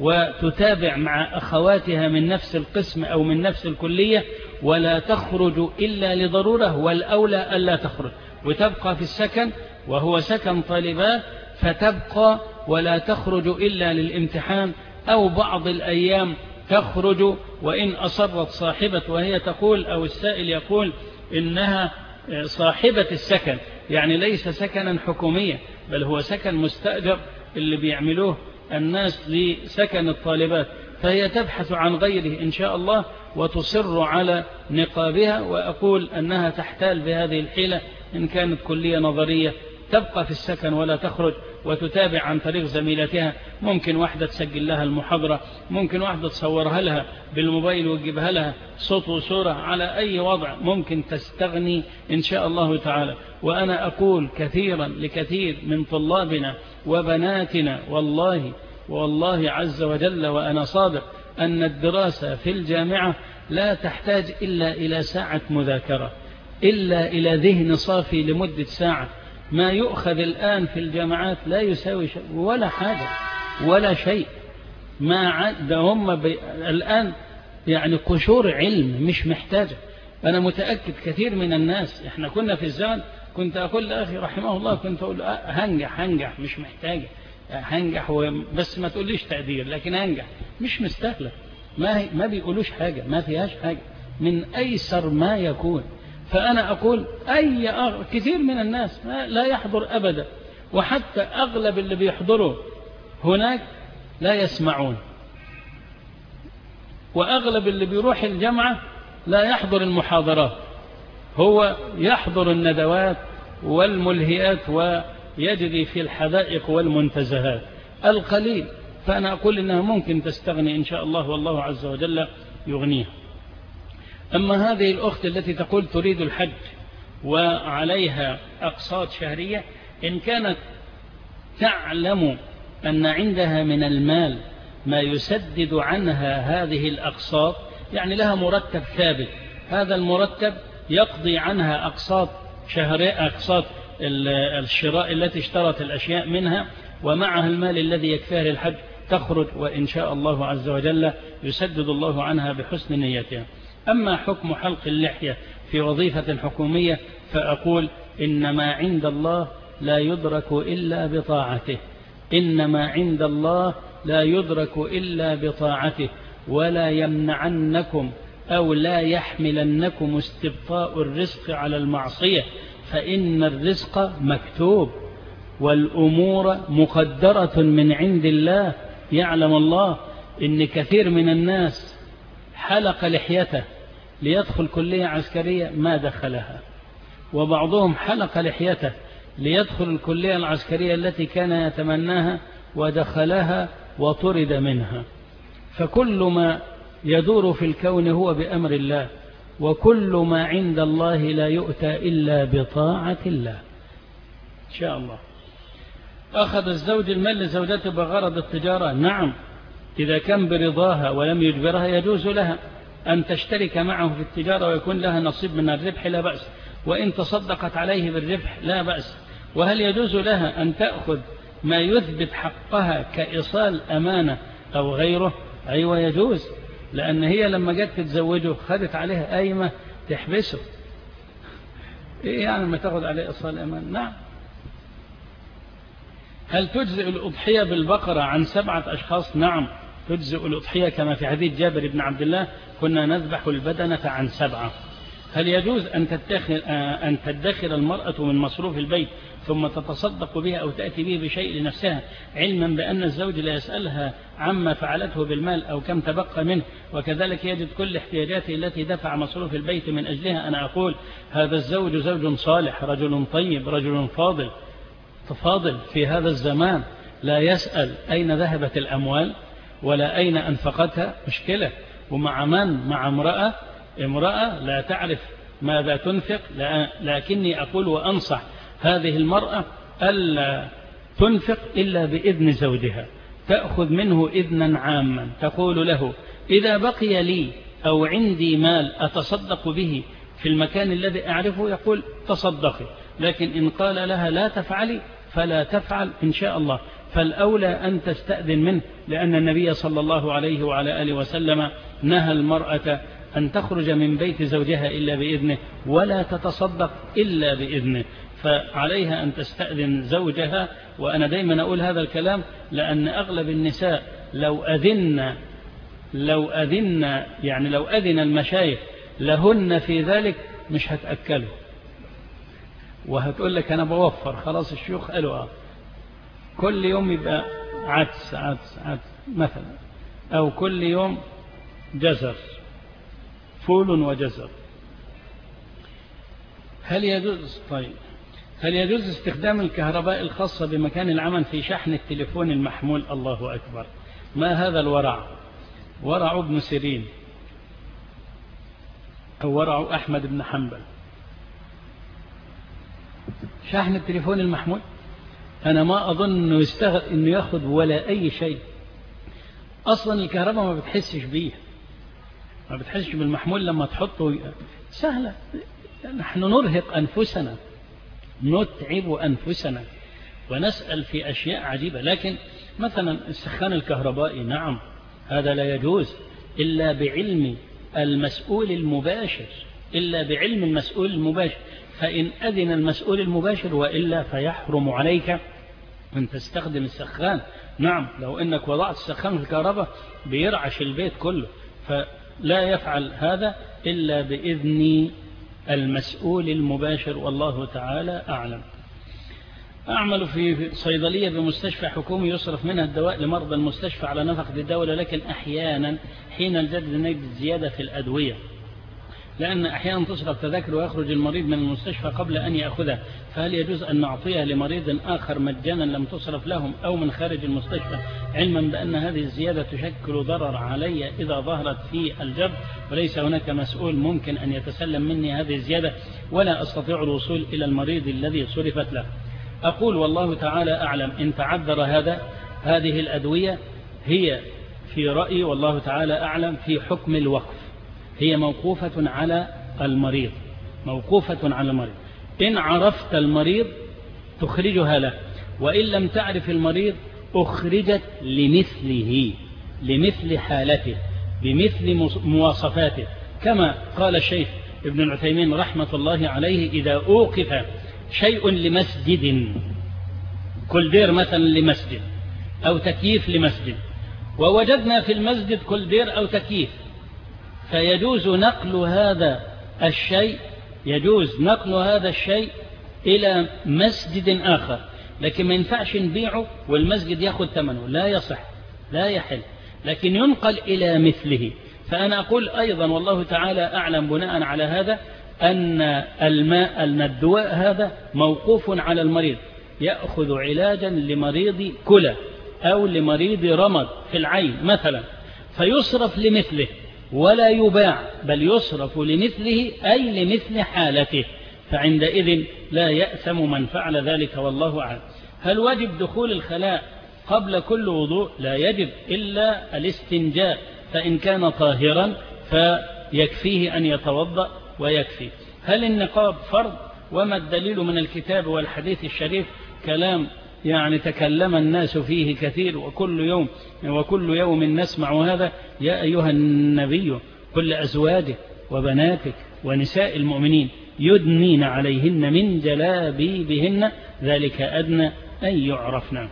وتتابع مع أخواتها من نفس القسم أو من نفس الكلية، ولا تخرج إلا لضرورة، والأولى ألا تخرج، وتبقى في السكن وهو سكن طالبات، فتبقى ولا تخرج إلا للامتحان أو بعض الأيام تخرج. وإن أصرت صاحبة وهي تقول أو السائل يقول إنها صاحبة السكن، يعني ليس سكنا حكوميا بل هو سكن مستأجر اللي بيعملوه الناس لسكن الطالبات، فهي تبحث عن غيره إن شاء الله وتصر على نقابها. وأقول أنها تحتال بهذه الحيلة إن كانت كلية نظرية تبقى في السكن ولا تخرج وتتابع عن طريق زميلتها. ممكن واحدة تسجل لها المحاضرة، ممكن واحدة تصورها لها بالموبايل وتجيبها لها صوت وصورة، على أي وضع ممكن تستغني إن شاء الله تعالى. وأنا أقول كثيرا لكثير من طلابنا وبناتنا والله والله عز وجل وأنا صادق أن الدراسة في الجامعة لا تحتاج إلا إلى ساعة مذاكرة، إلا إلى ذهن صافي لمدة ساعة. ما يؤخذ الآن في الجامعات لا يساوي شيء ولا حاجة ولا شيء. ما عد هم بي... الآن يعني قشور علم مش محتاجة. أنا متأكد كثير من الناس، إحنا كنا في الزمن كنت أقول لأخي رحمه الله، كنت أقول هنجح هنجح مش محتاجة، هنجح بس ما تقوليش تقدير، لكن هنجح مش مستاهلة. ما, ما بيقولوش حاجة، ما فيهاش حاجة، من أيسر ما يكون. فأنا أقول أي أغ... كثير من الناس لا يحضر أبدا، وحتى أغلب اللي بيحضروا هناك لا يسمعون، وأغلب اللي بيروح الجامعة لا يحضر المحاضرات، هو يحضر الندوات والملهيات ويجري في الحدائق والمنتزهات القليل. فأنا أقول إنها ممكن تستغني إن شاء الله والله عز وجل يغنيها. أما هذه الأخت التي تقول تريد الحج وعليها أقساط شهرية، إن كانت تعلم أن عندها من المال ما يسدد عنها هذه الأقساط، يعني لها مرتب ثابت، هذا المرتب يقضي عنها أقساط شهرية، أقساط الشراء التي اشترت الأشياء منها، ومعها المال الذي يكفيها للحج، تخرج وإن شاء الله عز وجل يسدد الله عنها بحسن نيتها. أما حكم حلق اللحية في وظيفة حكومية فأقول إنما عند الله لا يدرك إلا بطاعته، إنما عند الله لا يدرك إلا بطاعته، ولا يمنعنكم أو لا يحملنكم استبطاء الرزق على المعصية، فإن الرزق مكتوب والأمور مقدرة من عند الله. يعلم الله إن كثير من الناس حلق لحيته ليدخل كلية عسكرية ما دخلها، وبعضهم حلق لحيته ليدخل الكلية العسكرية التي كان يتمناها ودخلها وطرد منها. فكل ما يدور في الكون هو بأمر الله، وكل ما عند الله لا يؤتى إلا بطاعة الله إن شاء الله. أخذ الزوج المال لزوجته بغرض التجارة، نعم، إذا كان برضاها ولم يجبرها يجوز لها أن تشترك معه في التجارة ويكون لها نصيب من الربح لا بأس، وإن تصدقت عليه بالربح لا بأس. وهل يجوز لها أن تأخذ ما يثبت حقها كإيصال أمانة أو غيره؟ أيوة يجوز، لأن هي لما جت تتزوجه خدت عليها قايمة تحبسه. إيه يعني ما تأخذ عليه إيصال أمانة؟ نعم. هل تجزئ الأضحية بالبقرة عن سبعة أشخاص؟ نعم تجزئ الأضحية، كما في حديث جابر بن عبد الله كنا نذبح البدنة عن سبعة. هل يجوز أن تدخر, أن تدخر المرأة من مصروف البيت ثم تتصدق بها أو تأتي به بشيء لنفسها، علما بأن الزوج لا يسألها عما فعلته بالمال أو كم تبقى منه، وكذلك يجد كل احتياجاته التي دفع مصروف البيت من أجلها؟ أنا أقول هذا الزوج زوج صالح، رجل طيب، رجل فاضل فاضل في هذا الزمان، لا يسأل أين ذهبت الأموال ولا أين أنفقتها. مشكلة. ومع من؟ مع امرأة امرأة لا تعرف ماذا تنفق. لكني أقول وأنصح هذه المرأة ألا تنفق إلا بإذن زوجها، تأخذ منه إذنا عاما، تقول له إذا بقي لي أو عندي مال أتصدق به في المكان الذي أعرفه، يقول تصدقي، لكن إن قال لها لا تفعلي فلا تفعل إن شاء الله. فالأولى أن تستأذن منه، لأن النبي صلى الله عليه وعلى آله وسلم نهى المرأة أن تخرج من بيت زوجها إلا بإذنه ولا تتصدق إلا بإذنه، فعليها أن تستأذن زوجها. وأنا دايما أقول هذا الكلام لأن أغلب النساء لو أذن لو أذن يعني لو أذن المشايخ لهن في ذلك مش هتأكلوا، وهتقول لك أنا بوفر، خلاص الشيوخ قالوا آه كل يوم يبقى عدس عدس عدس مثلا، أو كل يوم جزر، فول وجزر. هل يجوز طيب هل يجوز استخدام الكهرباء الخاصة بمكان العمل في شحن التليفون المحمول؟ الله أكبر، ما هذا الورع؟ ورع ابن سيرين أو ورع أحمد بن حنبل. شحن التليفون المحمول أنا ما أظن أنه يستغل أنه يأخذ ولا أي شيء، أصلا الكهرباء ما بتحسش بيه، ما بتحسش بالمحمول لما تحطه، سهلة. نحن نرهق أنفسنا، نتعب أنفسنا ونسأل في أشياء عجيبة. لكن مثلا السخان الكهربائي نعم هذا لا يجوز إلا بعلم المسؤول المباشر، إلا بعلم المسؤول المباشر، فإن أذن المسؤول المباشر، وإلا فيحرم عليك أن تستخدم السخان. نعم لو أنك وضعت السخان في الكهرباء بيرعش البيت كله، فلا يفعل هذا إلا بإذن المسؤول المباشر، والله تعالى أعلم. أعمل في صيدلية بمستشفى حكومي يصرف منها الدواء لمرضى المستشفى على نفقة الدولة، لكن أحيانا حين الجد نجد زيادة في الأدوية، لأن أحيانا تصرف تذاكر ويخرج المريض من المستشفى قبل أن يأخذها، فهل يجوز أن نعطيها لمريض آخر مجانا لم تصرف لهم أو من خارج المستشفى، علما بأن هذه الزيادة تشكل ضرر علي إذا ظهرت في الجد، وليس هناك مسؤول ممكن أن يتسلم مني هذه الزيادة ولا أستطيع الوصول إلى المريض الذي صرفت له؟ أقول والله تعالى أعلم. إن تعذر هذا هذه الأدوية هي في رأيي والله تعالى أعلم في حكم الوقف، هي موقوفة على المريض، موقوفة على المريض. إن عرفت المريض تخرجها له، وإن لم تعرف المريض أخرجت لمثله، لمثل حالته، بمثل مواصفاته، كما قال الشيخ ابن العثيمين رحمة الله عليه: إذا أوقف شيء لمسجد، كولدير مثلا لمسجد أو تكييف لمسجد، ووجدنا في المسجد كولدير أو تكييف، فيجوز نقل هذا الشيء يجوز نقل هذا الشيء إلى مسجد آخر، لكن ما ينفعش نبيعه والمسجد يأخذ ثمنه، لا يصح لا يحل، لكن ينقل إلى مثله. فأنا أقول أيضا والله تعالى أعلم بناء على هذا أن الماء أن الدواء هذا موقوف على المريض، يأخذ علاجا لمريض كلى أو لمريض رمد في العين مثلا، فيصرف لمثله ولا يباع، بل يصرف لمثله أي لمثل حالته، فعندئذ لا يأثم من فعل ذلك والله أعلم. هل واجب دخول الخلاء قبل كل وضوء؟ لا يجب إلا الاستنجاء، فإن كان طاهرا فيكفيه أن يتوضأ ويكفي. هل النقاب فرض؟ وما الدليل من الكتاب والحديث الشريف؟ كلام يعني تكلم الناس فيه كثير، وكل يوم وكل يوم نسمع هذا. يا أيها النبي قل لأزواجك وبناتك ونساء المؤمنين يدنين عليهن من جلابيبهن ذلك أدنى أن يعرفن.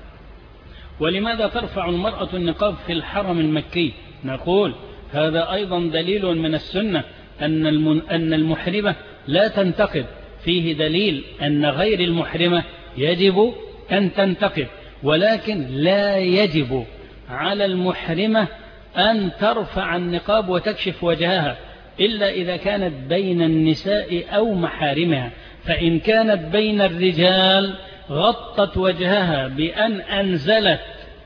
ولماذا ترفع المرأة النقاب في الحرم المكي؟ نقول هذا أيضا دليل من السنة أن أن المحرمة لا تنتقب، فيه دليل أن غير المحرمة يجب أن تنتقب، ولكن لا يجب على المحرمة أن ترفع النقاب وتكشف وجهها إلا إذا كانت بين النساء أو محارمها، فإن كانت بين الرجال غطت وجهها بأن أنزلت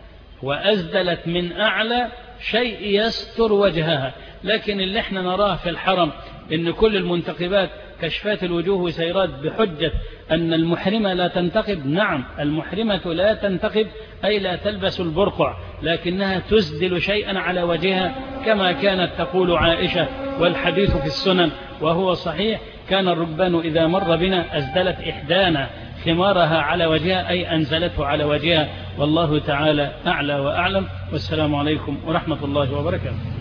وأزدلت من أعلى شيء يستر وجهها. لكن اللي احنا نراه في الحرم إن كل المنتقبات كشفات الوجوه وسيرات بحجة أن المحرمة لا تنتقب. نعم، المحرمة لا تنتقب أي لا تلبس البرقع، لكنها تسدل شيئا على وجهها كما كانت تقول عائشة، والحديث في السنن وهو صحيح: كان الركبان إذا مر بنا أسدلت إحدانا خمارها على وجهها، أي أنزلته على وجهها. والله تعالى أعلى وأعلم، والسلام عليكم ورحمة الله وبركاته.